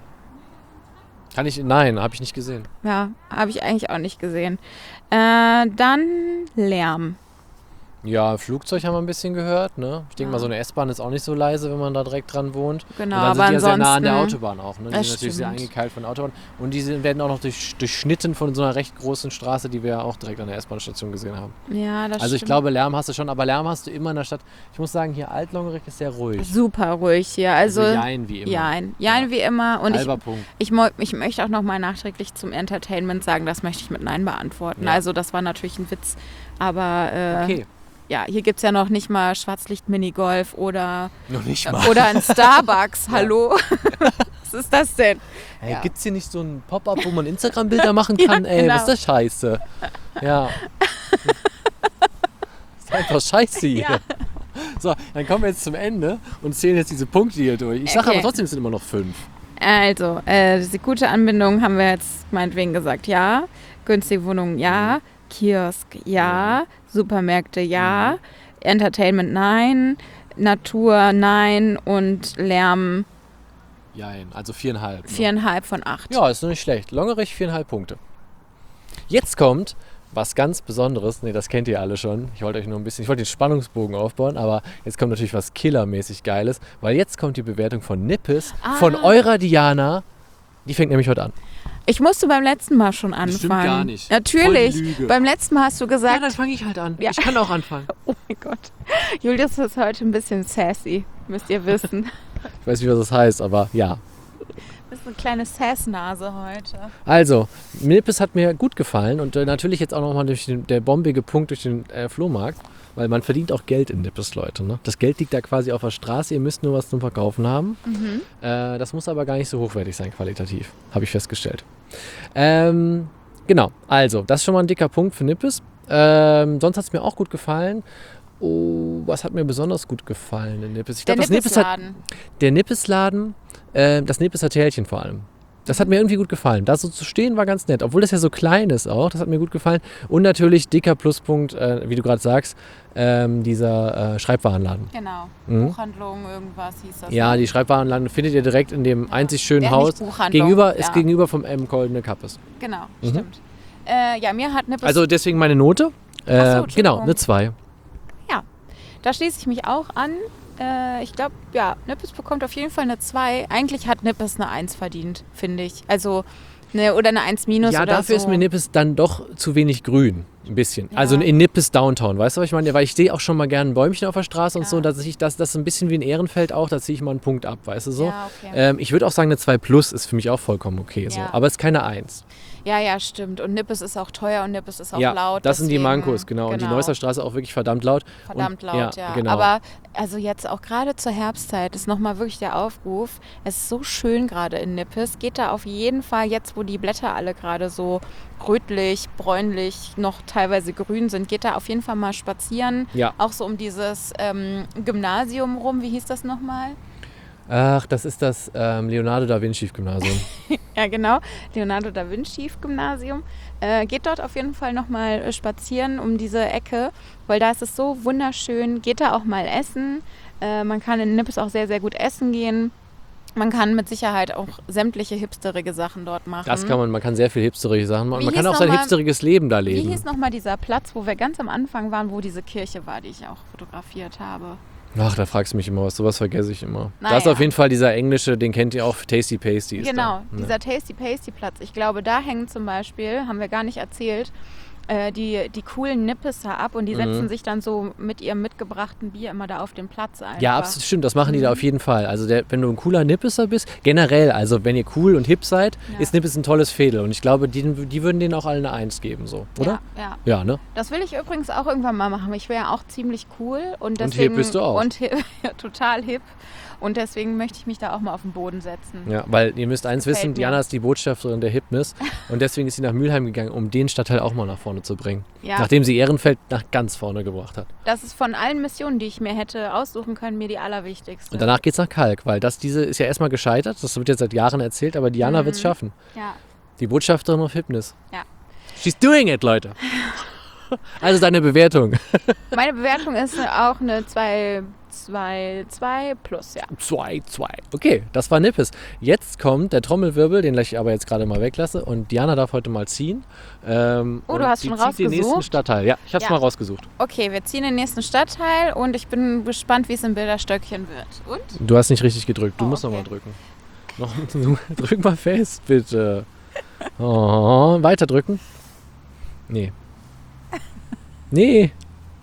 Kann ich? Nein, habe ich nicht gesehen. Ja, habe ich eigentlich auch nicht gesehen. Äh, dann Lärm. Ja, Flugzeug haben wir ein bisschen gehört, ne? Ich denke ja. mal, so eine S-Bahn ist auch nicht so leise, wenn man da direkt dran wohnt. Genau, und dann sind aber die ja sehr nah an der ansonsten- Autobahn auch, ne? Die Das sind natürlich sehr stimmt. eingekeilt von der Autobahn. Und die sind, werden auch noch durch, durchschnitten von so einer recht großen Straße, die wir ja auch direkt an der S-Bahn-Station gesehen haben. Ja, das Also ich stimmt. glaube, Lärm hast du schon, aber Lärm hast du immer in der Stadt. Ich muss sagen, hier Alt-Longerich ist sehr ruhig. Super ruhig hier. Also, Also Jein wie immer. Jein. Jein Ja. wie immer. Und ich, Halber Punkt. ich, mo- ich möchte auch nochmal nachträglich zum Entertainment sagen, das möchte ich mit Nein beantworten. Ja. Also das war natürlich ein Witz. Aber äh, Okay, ja, hier gibt es ja noch nicht mal Schwarzlicht-Minigolf oder, noch nicht mal. oder ein Starbucks. Hallo? Was ist das denn? Hey, Ja. gibt's hier nicht so ein Pop-up, wo man Instagram-Bilder machen kann? Ja, Ey, genau. was ist das Scheiße? Ja. ist einfach scheiße hier. Ja. So, dann kommen wir jetzt zum Ende und zählen jetzt diese Punkte hier durch. Ich sage Okay. aber trotzdem, es sind immer noch fünf. Also, äh, die gute Anbindung haben wir jetzt meinetwegen gesagt, ja. Günstige Wohnungen, ja. Kiosk, ja. Supermärkte, ja. Entertainment, nein. Natur, nein. Und Lärm, Jein, also viereinhalb. Ne? viereinhalb von acht. Ja, ist noch nicht schlecht. Longerich, viereinhalb Punkte. Jetzt kommt was ganz Besonderes. Ne, das kennt ihr alle schon. Ich wollte euch nur ein bisschen, ich wollte den Spannungsbogen aufbauen, aber jetzt kommt natürlich was killermäßig Geiles, weil jetzt kommt die Bewertung von Nippes, Ah. von eurer Diana. Die fängt nämlich heute an. Ich musste beim letzten Mal schon anfangen. Das stimmt gar nicht. Natürlich. Voll die Lüge. Beim letzten Mal hast du gesagt, fange ich halt an. Ja. Ich kann auch anfangen. oh mein Gott, Julius ist heute ein bisschen sassy, müsst ihr wissen. Ich weiß nicht, was das heißt, aber ja. Das ist eine kleine Sassnase heute. Also, Nippes hat mir gut gefallen und äh, natürlich jetzt auch nochmal durch den, der bombige Punkt durch den äh, Flohmarkt, weil man verdient auch Geld in Nippes, Leute. Ne? Das Geld liegt da quasi auf der Straße, ihr müsst nur was zum Verkaufen haben. Mhm. Äh, das muss aber gar nicht so hochwertig sein, qualitativ, habe ich festgestellt. Ähm, genau, also, das ist schon mal ein dicker Punkt für Nippes. Ähm, sonst hat es mir auch gut gefallen. Oh, was hat mir besonders gut gefallen in Nippes? Ich Der glaub, das Nippes hat, Nippesladen. der Nippesladen, äh, das Nippes Hotellchen vor allem. Das hat mir irgendwie gut gefallen. Da so zu stehen war ganz nett. Obwohl das ja so klein ist auch. Das hat mir gut gefallen. Und natürlich dicker Pluspunkt, äh, wie du gerade sagst, ähm, dieser äh, Schreibwarenladen. Genau. Mhm. Buchhandlung, irgendwas hieß das. Ja, ne? die Schreibwarenladen findet ihr direkt in dem einzig schönen Der Haus. nicht Buchhandlung, Gegenüber, ja. ist gegenüber vom M. Goldene Kappes. Genau, Mhm. stimmt. Äh, ja, mir hat Nippes... Also deswegen meine Note. Äh, Ach so, genau, Entschuldigung. eine zwei. Da schließe ich mich auch an. Äh, ich glaube, ja, Nippes bekommt auf jeden Fall eine zwei. Eigentlich hat Nippes eine eins verdient, finde ich. Also, ne, oder eine eins minus Ja, oder dafür so. ist mir Nippes dann doch zu wenig grün. Ein bisschen. Ja. Also in Nippes Downtown, weißt du, was ich meine? Weil ich sehe auch schon mal gerne ein Bäumchen auf der Straße und Ja. so, dass ich das, das ist ein bisschen wie ein Ehrenfeld auch, da ziehe ich mal einen Punkt ab, weißt du so? Ja, okay. Ähm, ich würde auch sagen, eine zwei plus ist für mich auch vollkommen okay so. Ja. Aber es ist keine eins. Ja, ja, stimmt. Und Nippes ist auch teuer und Nippes ist auch ja, laut. das sind die deswegen- Mankos, genau. Und die Neusser Straße auch wirklich verdammt laut. Verdammt und, laut, ja. Genau. Aber also jetzt auch gerade zur Herbstzeit ist nochmal wirklich der Aufruf. Es ist so schön gerade in Nippes. Geht da auf jeden Fall jetzt, wo die Blätter alle gerade so rötlich, bräunlich, noch teilweise grün sind, geht da auf jeden Fall mal spazieren. Ja. Auch so um dieses ähm, Gymnasium rum. Wie hieß das nochmal? Ach, das ist das ähm, Leonardo da Vinci Gymnasium. Ja, genau. Leonardo da Vinci Gymnasium. Äh, geht dort auf jeden Fall nochmal äh, spazieren um diese Ecke, weil da ist es so wunderschön. Geht da auch mal essen. Äh, man kann in Nippes auch sehr, sehr gut essen gehen. Man kann mit Sicherheit auch sämtliche hipsterige Sachen dort machen. Das kann man, man kann sehr viel hipsterige Sachen machen. Wie Man kann hieß auch sein noch mal- hipsteriges Leben da Wie leben. hieß nochmal dieser Platz, wo wir ganz am Anfang waren, wo diese Kirche war, die ich auch fotografiert habe? Ach, da fragst du mich immer was. Sowas vergesse ich immer. Naja. Da ist auf jeden Fall dieser englische, den kennt ihr auch, Tasty Pasty. Ist Genau, da. dieser Tasty Pasty Platz. Ich glaube, da hängen zum Beispiel, haben wir gar nicht erzählt, äh, die, die coolen Nippeser ab und die Mhm. setzen sich dann so mit ihrem mitgebrachten Bier immer da auf den Platz ein. Ja, absolut, stimmt, das machen die da Mhm. auf jeden Fall. Also der, wenn du ein cooler Nippeser bist, generell, also wenn ihr cool und hip seid, Ja. ist Nippes ein tolles Fädel. Und ich glaube, die, die würden denen auch alle eine Eins geben, so, oder? Ja, ja. Ja, ne? Das will ich übrigens auch irgendwann mal machen. Ich wäre ja auch ziemlich cool. Und, Und deswegen, hip bist du auch. Und hip, ja, total hip. Und deswegen möchte ich mich da auch mal auf den Boden setzen. Ja, weil ihr müsst eins Gefällt wissen, mir. Diana ist die Botschafterin der Hipness und deswegen ist sie nach Mülheim gegangen, um den Stadtteil auch mal nach vorne zu bringen. Ja. Nachdem sie Ehrenfeld nach ganz vorne gebracht hat. Das ist von allen Missionen, die ich mir hätte aussuchen können, mir die allerwichtigste. Und danach geht's nach Kalk, weil das diese ist ja erstmal gescheitert, das wird jetzt seit Jahren erzählt, aber Diana Mhm. wird's schaffen. Ja, Die Botschafterin auf Hipness. ja. She's doing it, Leute. Also deine Bewertung. Meine Bewertung ist auch eine zwei, zwei, zwei plus, ja. zwei, zwei. Okay, das war Nippes. Jetzt kommt der Trommelwirbel, den ich aber jetzt gerade mal weglasse. Und Diana darf heute mal ziehen. Ähm, Oh, du und hast sie schon zieht den nächsten rausgesucht? Stadtteil. Ja, ich habe es Ja. mal rausgesucht. Okay, wir ziehen den nächsten Stadtteil und ich bin gespannt, wie es im Bilderstöckchen wird. Und? Du hast nicht richtig gedrückt. Du Oh, musst noch okay. mal drücken. Noch, du, drück mal fest, bitte. Oh, weiter drücken. Nee. Nee.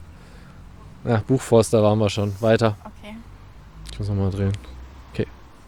Ach, Buchforster waren wir schon. Weiter. Okay. Ich muss noch mal drehen. Okay.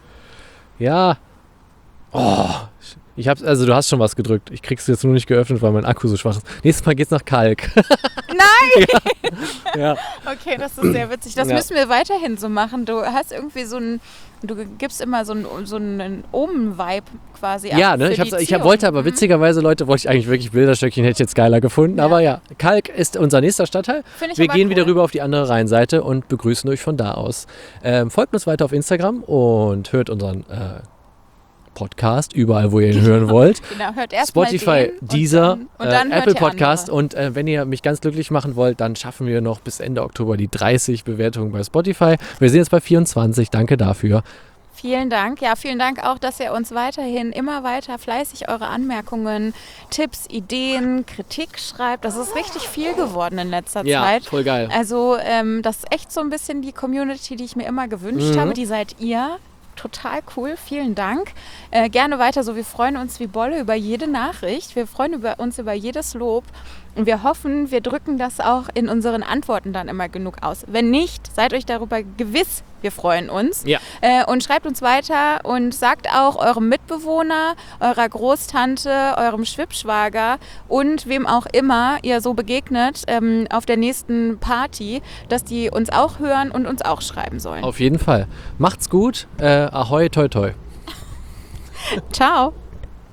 Ja. Oh. Ich hab's, also du hast schon was gedrückt. Ich krieg's jetzt nur nicht geöffnet, weil mein Akku so schwach ist. Nächstes Mal geht's nach Kalk. Nein! Ja. Okay, das ist sehr witzig. Das Ja. müssen wir weiterhin so machen. Du hast irgendwie so ein, du gibst immer so einen, so einen Omen-Vibe quasi ab Ja, ne? für Ich, hab's, die ich hab, Ziehung. wollte aber Mhm. witzigerweise, Leute, wollte ich eigentlich wirklich Bilderstöckchen, hätte ich jetzt geiler gefunden. Ja. Aber ja, Kalk ist unser nächster Stadtteil. Find ich Wir aber gehen cool. wieder rüber auf die andere Rheinseite und begrüßen euch von da aus. Ähm, folgt uns weiter auf Instagram und hört unseren äh, Podcast überall, wo ihr ihn hören wollt. Genau, hört erst mal Spotify, den und Deezer, dann, und dann äh, hört Apple ihr Podcast. andere. Und äh, wenn ihr mich ganz glücklich machen wollt, dann schaffen wir noch bis Ende Oktober die dreißig Bewertungen bei Spotify. Wir sind jetzt bei vierundzwanzig. Danke dafür. Vielen Dank. Ja, vielen Dank auch, dass ihr uns weiterhin immer weiter fleißig eure Anmerkungen, Tipps, Ideen, Kritik schreibt. Das ist richtig viel geworden in letzter Ja, Zeit. voll geil. Also ähm, das ist echt so ein bisschen die Community, die ich mir immer gewünscht Mhm. habe. Die seid ihr. Total cool, vielen Dank. Äh, gerne weiter so, wir freuen uns wie Bolle über jede Nachricht. Wir freuen über uns über jedes Lob. Und wir hoffen, wir drücken das auch in unseren Antworten dann immer genug aus. Wenn nicht, seid euch darüber gewiss, wir freuen uns. Ja. Äh, und schreibt uns weiter und sagt auch eurem Mitbewohner, eurer Großtante, eurem Schwippschwager und wem auch immer ihr so begegnet ähm, auf der nächsten Party, dass die uns auch hören und uns auch schreiben sollen. Auf jeden Fall. Macht's gut. Äh, ahoi, toi, toi. Ciao.